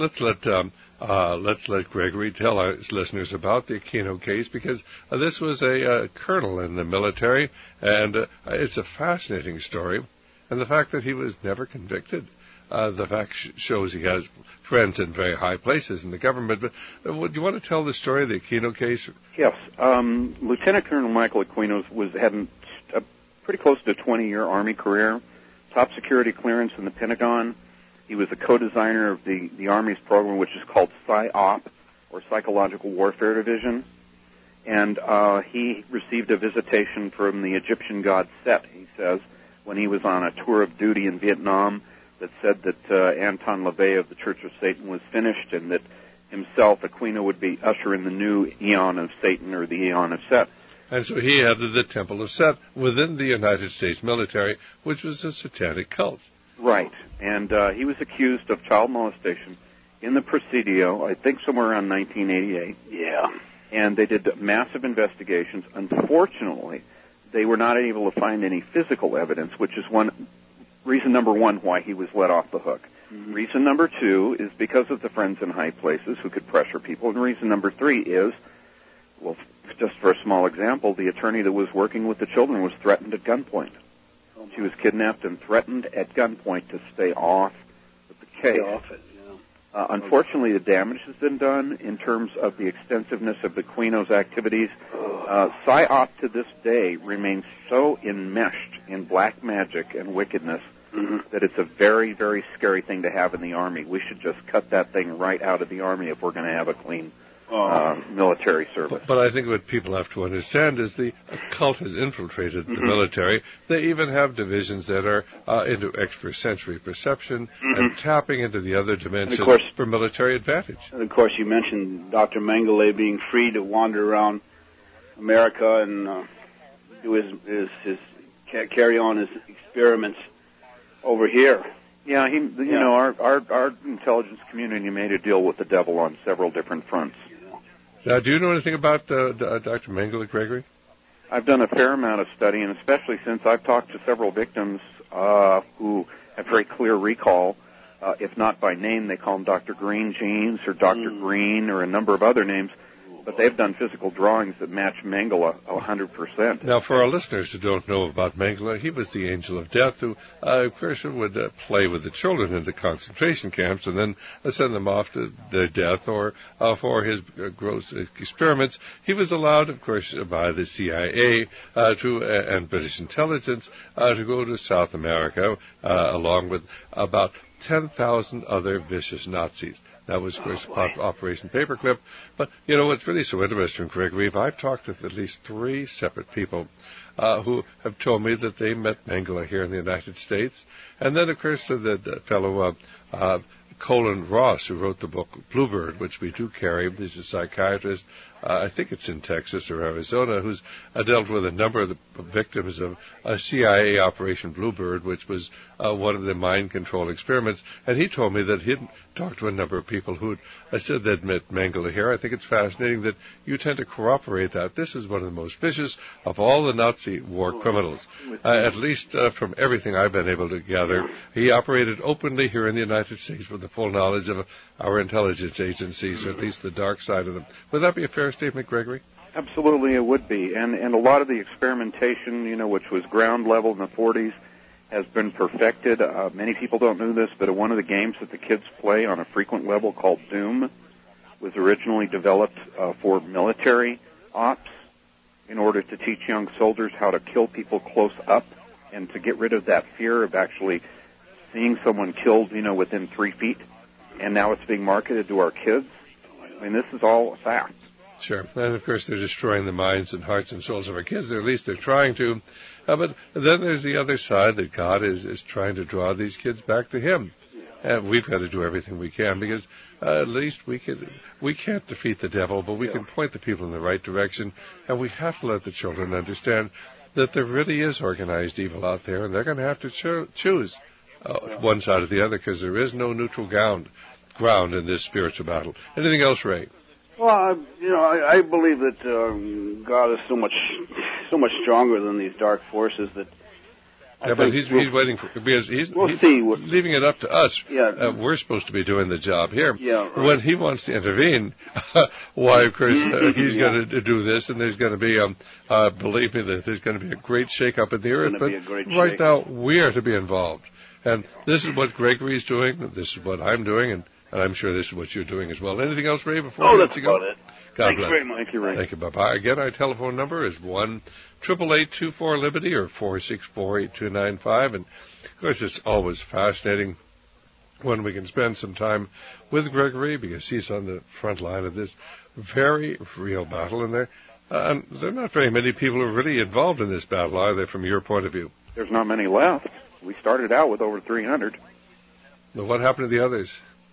let Gregory tell our listeners about the Aquino case because this was a colonel in the military, and it's a fascinating story. And the fact that he was never convicted, the fact shows he has friends in very high places in the government. But do you want to tell the story of the Aquino case? Yes. Lieutenant Colonel Michael Aquino had a pretty close to a 20-year Army career, top security clearance in the Pentagon. He was a co-designer of the Army's program, which is called PSYOP, or Psychological Warfare Division. And he received a visitation from the Egyptian god Set, he says, when he was on a tour of duty in Vietnam, that said that Anton LaVey of the Church of Satan was finished and that himself, Aquino, would be usher in the new Eon of Satan, or the Eon of Set. And so he headed the Temple of Set within the United States military, which was a satanic cult. Right, and he was accused of child molestation in the Presidio, I think somewhere around 1988. Yeah. And they did massive investigations. Unfortunately, they were not able to find any physical evidence, which is reason number one why he was let off the hook. Reason number two is because of the friends in high places who could pressure people. And reason number three is, well, just for a small example, the attorney that was working with the children was threatened at gunpoint. She was kidnapped and threatened at gunpoint to stay off the case. Unfortunately, the damage has been done in terms of the extensiveness of the Aquino's activities. PSYOP to this day remains so enmeshed in black magic and wickedness that it's a very, very scary thing to have in the Army. We should just cut that thing right out of the Army if we're going to have a clean military service. But I think what people have to understand is the occult has infiltrated the military. They even have divisions that are into extrasensory perception and tapping into the other dimension for military advantage. And of course, you mentioned Dr. Mengele being free to wander around America and do his carry on his experiments over here. Yeah, you know, our intelligence community made a deal with the devil on several different fronts. Now, do you know anything about Dr. Mengele, Gregory? I've done a fair amount of study, and especially since I've talked to several victims who have very clear recall. If not by name, they call him Dr. Green Jeans or Dr. Green or a number of other names. But they've done physical drawings that match Mengele 100%. Now, for our listeners who don't know about Mengele, he was the angel of death who, of course, would play with the children in the concentration camps and then send them off to their death or for his gross experiments. He was allowed, of course, by the CIA and British intelligence to go to South America along with about 10,000 other vicious Nazis. That was, of course, Operation Paperclip. But, you know, what's really so interesting, Gregory, I've talked with at least 3 separate people who have told me that they met Mengele here in the United States. And then, of course, the fellow Colin Ross, who wrote the book Bluebird, which we do carry. He's a psychiatrist. I think it's in Texas or Arizona, who's dealt with a number of the victims of a CIA Operation Bluebird, which was one of the mind control experiments. And he told me that he'd talked to a number of people who said they'd met Mengele here. I think it's fascinating that you tend to corroborate that. This is one of the most vicious of all the Nazi war criminals, at least from everything I've been able to gather. He operated openly here in the United States with the full knowledge of our intelligence agencies, or at least the dark side of them. Would that be a fair statement, Gregory? Absolutely, it would be. And a lot of the experimentation, you know, which was ground level in the 40s, has been perfected. Many people don't know this, but one of the games that the kids play on a frequent level called Doom was originally developed for military ops in order to teach young soldiers how to kill people close up and to get rid of that fear of actually seeing someone killed, you know, within 3 feet. And now it's being marketed to our kids. I mean, this is all a fact. Sure. And, of course, they're destroying the minds and hearts and souls of our kids. Or at least they're trying to. But then there's the other side, that God is trying to draw these kids back to Him. And we've got to do everything we can, because at least we can't defeat the devil, but we can point the people in the right direction. And we have to let the children understand that there really is organized evil out there, and they're going to have to choose one side or the other, because there is no neutral ground in this spiritual battle. Anything else, Ray? Well, I believe that God is so much stronger than these dark forces that. But he's waiting for, because he's leaving it up to us. Yeah. We're supposed to be doing the job here. Yeah. Right. When he wants to intervene, why, of course, he's going to do this, and there's going to be, believe me, that there's going to be a great shake-up in the earth. But right now, we are to be involved. And this is what Gregory's doing. This is what I'm doing, and I'm sure this is what you're doing as well. Anything else, Ray, before we let you go? That's about it. God Thanks bless. very much. Thank you, Ray. Thank you, bye-bye. Again, our telephone number is 1-888-24-LIBERTY or 464-8295. And, of course, it's always fascinating when we can spend some time with Gregory, because he's on the front line of this very real battle. And there are not very many people who are really involved in this battle, are there, from your point of view? There's not many left. We started out with over 300. Well, what happened to the others?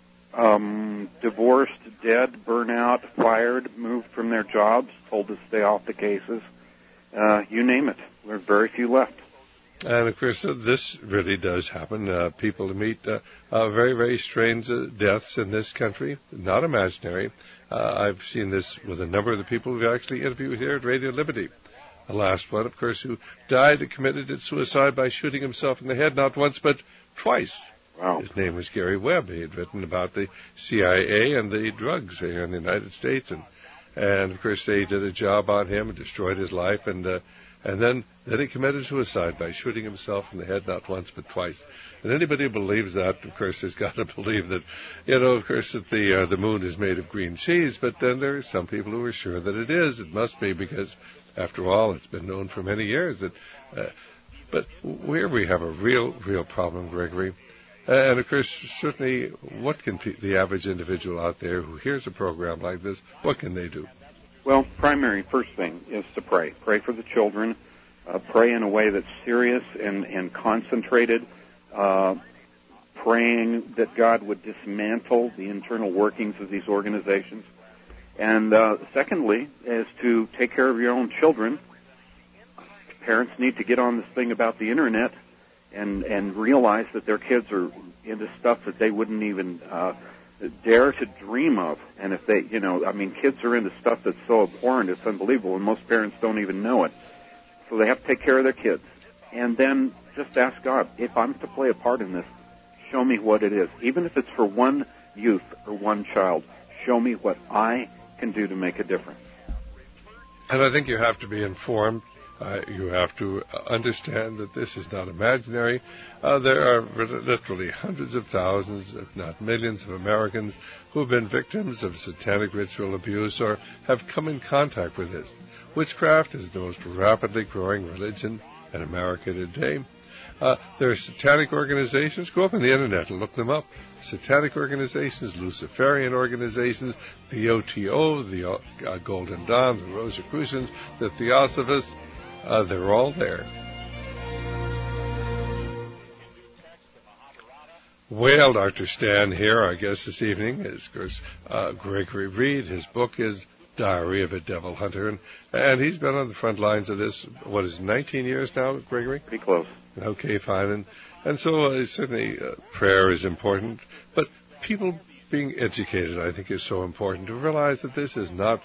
Divorced, dead, burnout, fired, moved from their jobs, told to stay off the cases. You name it. There are very few left. And, of course, this really does happen. People meet very, very strange deaths in this country, not imaginary. I've seen this with a number of the people we've actually interviewed here at Radio Liberty. The last one, of course, who died and committed suicide by shooting himself in the head not once but twice. Wow. His name was Gary Webb. He had written about the CIA and the drugs here in the United States, and of course they did a job on him and destroyed his life, and then he committed suicide by shooting himself in the head not once but twice. And anybody who believes that, of course, has got to believe that, of course, that the moon is made of green cheese. But then there are some people who are sure that it is. It must be, because after all, it's been known for many years that. But where we have a real problem, Gregory. And, of course, certainly, what can the average individual out there who hears a program like this, what can they do? Well, primary first thing is to pray. Pray for the children. Pray in a way that's serious and concentrated. Praying that God would dismantle the internal workings of these organizations And secondly, is to take care of your own children. Parents need to get on this thing about the Internet and realize that their kids are into stuff that they wouldn't even dare to dream of. And if they, kids are into stuff that's so abhorrent, it's unbelievable, and most parents don't even know it. So they have to take care of their kids. And then just ask God, if I'm to play a part in this, show me what it is. Even if it's for one youth or one child, show me what I can do to make a difference. And I think you have to be informed. You have to understand that this is not imaginary. There are literally hundreds of thousands, if not millions, of Americans who have been victims of satanic ritual abuse or have come in contact with this. Witchcraft is the most rapidly growing religion in America today. There are satanic organizations. Go up on the Internet and look them up. Satanic organizations, Luciferian organizations, the OTO, the Golden Dawn, the Rosicrucians, the Theosophists. They're all there. Well, Dr. Stan here. Our guest this evening is, of course, Gregory Reed. His book is Diary of a Devil Hunter, and he's been on the front lines of this, 19 years now, Gregory? Pretty close. Okay, fine. And so certainly prayer is important, but people being educated, I think, is so important to realize that this is not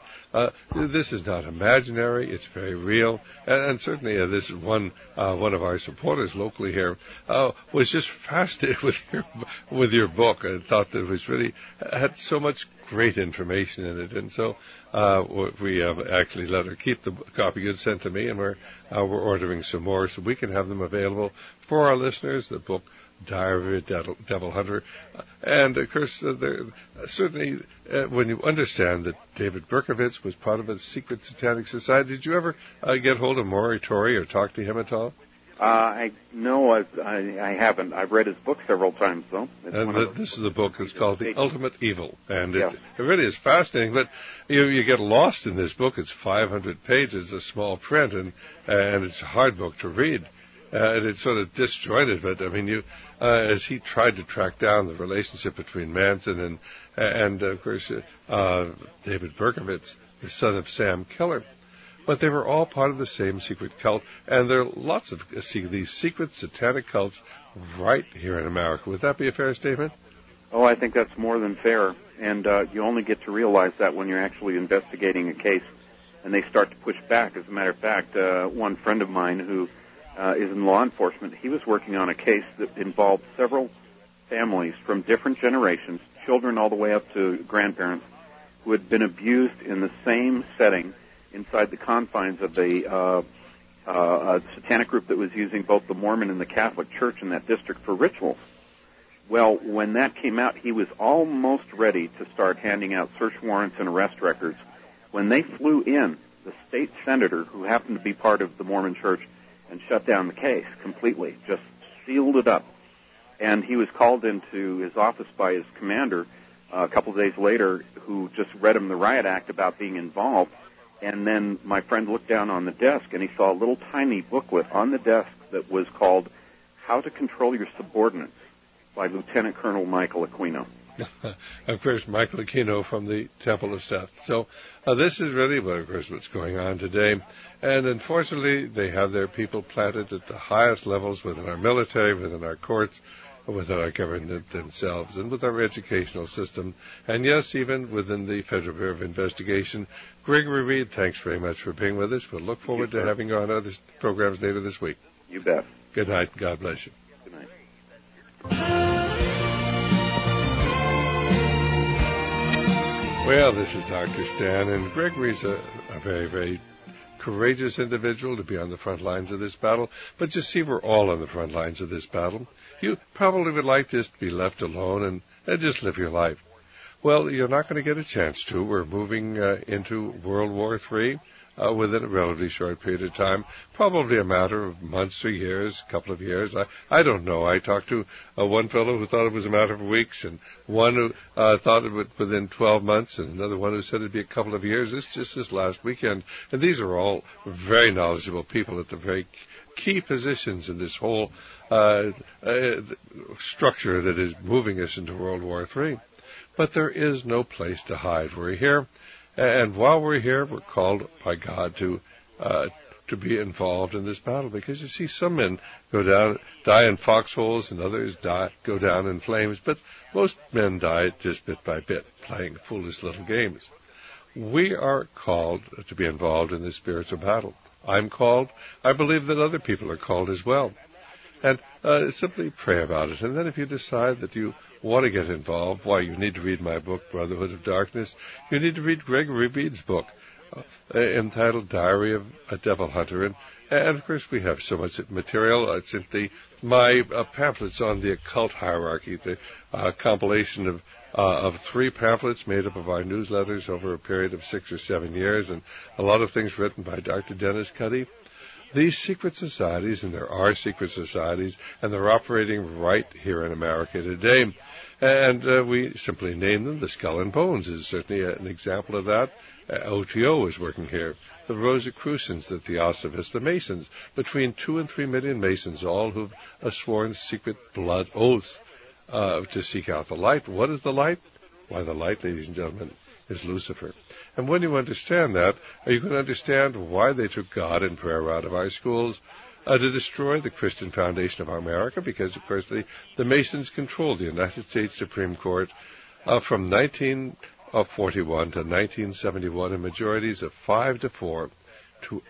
imaginary. It's very real, and certainly this is one of our supporters locally here was just fascinated with your book and thought that it was really had so much great information in it, and so we have actually let her keep the copy you sent to me, and we're ordering some more so we can have them available for our listeners. The book Diary of a Devil Hunter. And, of course, certainly when you understand that David Berkowitz was part of a secret satanic society, did you ever get hold of Maury Torrey or talk to him at all? No, I haven't. I've read his book several times, though. This is the book that's called The Ultimate Evil, and it really is fascinating, but you get lost in this book. It's 500 pages, a small print, and it's a hard book to read. And it's sort of disjointed, but I mean, as he tried to track down the relationship between Manson and of course, David Berkowitz, the son of Sam Keller, but they were all part of the same secret cult, and there are lots of these secret satanic cults right here in America. Would that be a fair statement? Oh, I think that's more than fair, and you only get to realize that when you're actually investigating a case, and they start to push back. As a matter of fact, one friend of mine who is in law enforcement, he was working on a case that involved several families from different generations, children all the way up to grandparents, who had been abused in the same setting inside the confines of a satanic group that was using both the Mormon and the Catholic Church in that district for rituals. Well, when that came out, he was almost ready to start handing out search warrants and arrest records. When they flew in, the state senator, who happened to be part of the Mormon Church, and shut down the case completely, just sealed it up. And he was called into his office by his commander a couple of days later, who just read him the riot act about being involved. And then my friend looked down on the desk, and he saw a little tiny booklet on the desk that was called How to Control Your Subordinates by Lieutenant Colonel Michael Aquino. Of course, Michael Aquino from the Temple of Seth. So this is really, of course, what's going on today. And unfortunately, they have their people planted at the highest levels within our military, within our courts, within our government themselves, and with our educational system. And yes, even within the Federal Bureau of Investigation. Gregory Reed, thanks very much for being with us. We'll look forward to having you on other programs later this week. You bet. Good night. God bless you. Good night. Well, this is Dr. Stan, and Gregory's a very, very courageous individual to be on the front lines of this battle. But you see, we're all on the front lines of this battle. You probably would like just to be left alone and just live your life. Well, you're not going to get a chance to. We're moving into World War III within a relatively short period of time, probably a matter of months or years, a couple of years. I don't know. I talked to one fellow who thought it was a matter of weeks, and one who thought it would within 12 months, and another one who said it'd be a couple of years. It's just this last weekend. And these are all very knowledgeable people at the very key positions in this whole structure that is moving us into World War III. But there is no place to hide. We're here. And while we're here, we're called by God to be involved in this battle, because you see some men die in foxholes, and others go down in flames, but most men die just bit by bit, playing foolish little games. We are called to be involved in this spiritual battle. I'm called. I believe that other people are called as well. And simply pray about it. And then if you decide that you want to get involved, why, you need to read my book, Brotherhood of Darkness. You need to read Gregory Bede's book, entitled Diary of a Devil Hunter. And of course, we have so much material. It's simply my pamphlets on the occult hierarchy, the compilation of 3 pamphlets made up of our newsletters over a period of 6 or 7 years, and a lot of things written by Dr. Dennis Cuddy. These secret societies, and there are secret societies, and they're operating right here in America today. And we simply name them. The Skull and Bones is certainly an example of that. OTO is working here. The Rosicrucians, the Theosophists, the Masons, between 2 and 3 million Masons, all who've sworn secret blood oaths to seek out the light. What is the light? Why, the light, ladies and gentlemen, is Lucifer. And when you understand that, you can understand why they took God and prayer out of our schools to destroy the Christian foundation of America, because, of course, the Masons controlled the United States Supreme Court from 1941 to 1971 in majorities of 5-4 to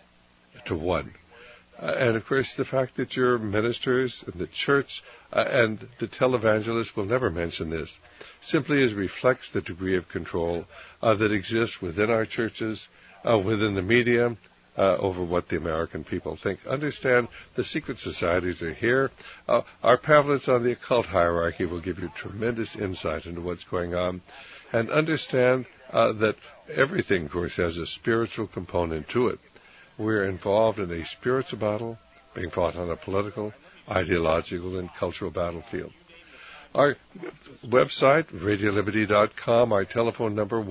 8-1. And, of course, the fact that your ministers and the church and the televangelists will never mention this simply reflects the degree of control that exists within our churches, within the media, over what the American people think. Understand, the secret societies are here. Our pamphlets on the occult hierarchy will give you tremendous insight into what's going on. And understand that everything, of course, has a spiritual component to it. We're involved in a spiritual battle being fought on a political, ideological, and cultural battlefield. Our website, RadioLiberty.com, our telephone number,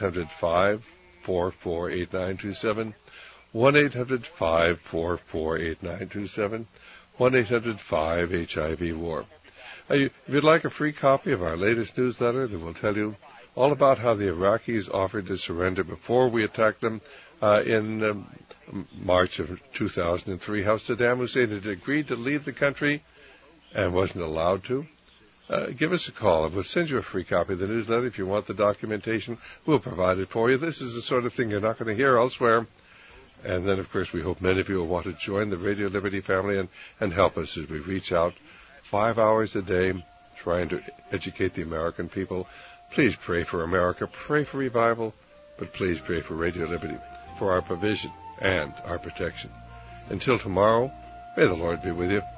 1-800-544-8927, 1-800-544-8927, 1-800-5-HIV-WAR. If you'd like a free copy of our latest newsletter that will tell you all about how the Iraqis offered to surrender before we attacked them in March of 2003, how Saddam Hussein had agreed to leave the country and wasn't allowed to, give us a call, and we'll send you a free copy of the newsletter. If you want the documentation, we'll provide it for you. This is the sort of thing you're not going to hear elsewhere. And then, of course, we hope many of you will want to join the Radio Liberty family and help us as we reach out 5 hours a day trying to educate the American people. Please pray for America, pray for revival, but please pray for Radio Liberty, for our provision and our protection. Until tomorrow, may the Lord be with you.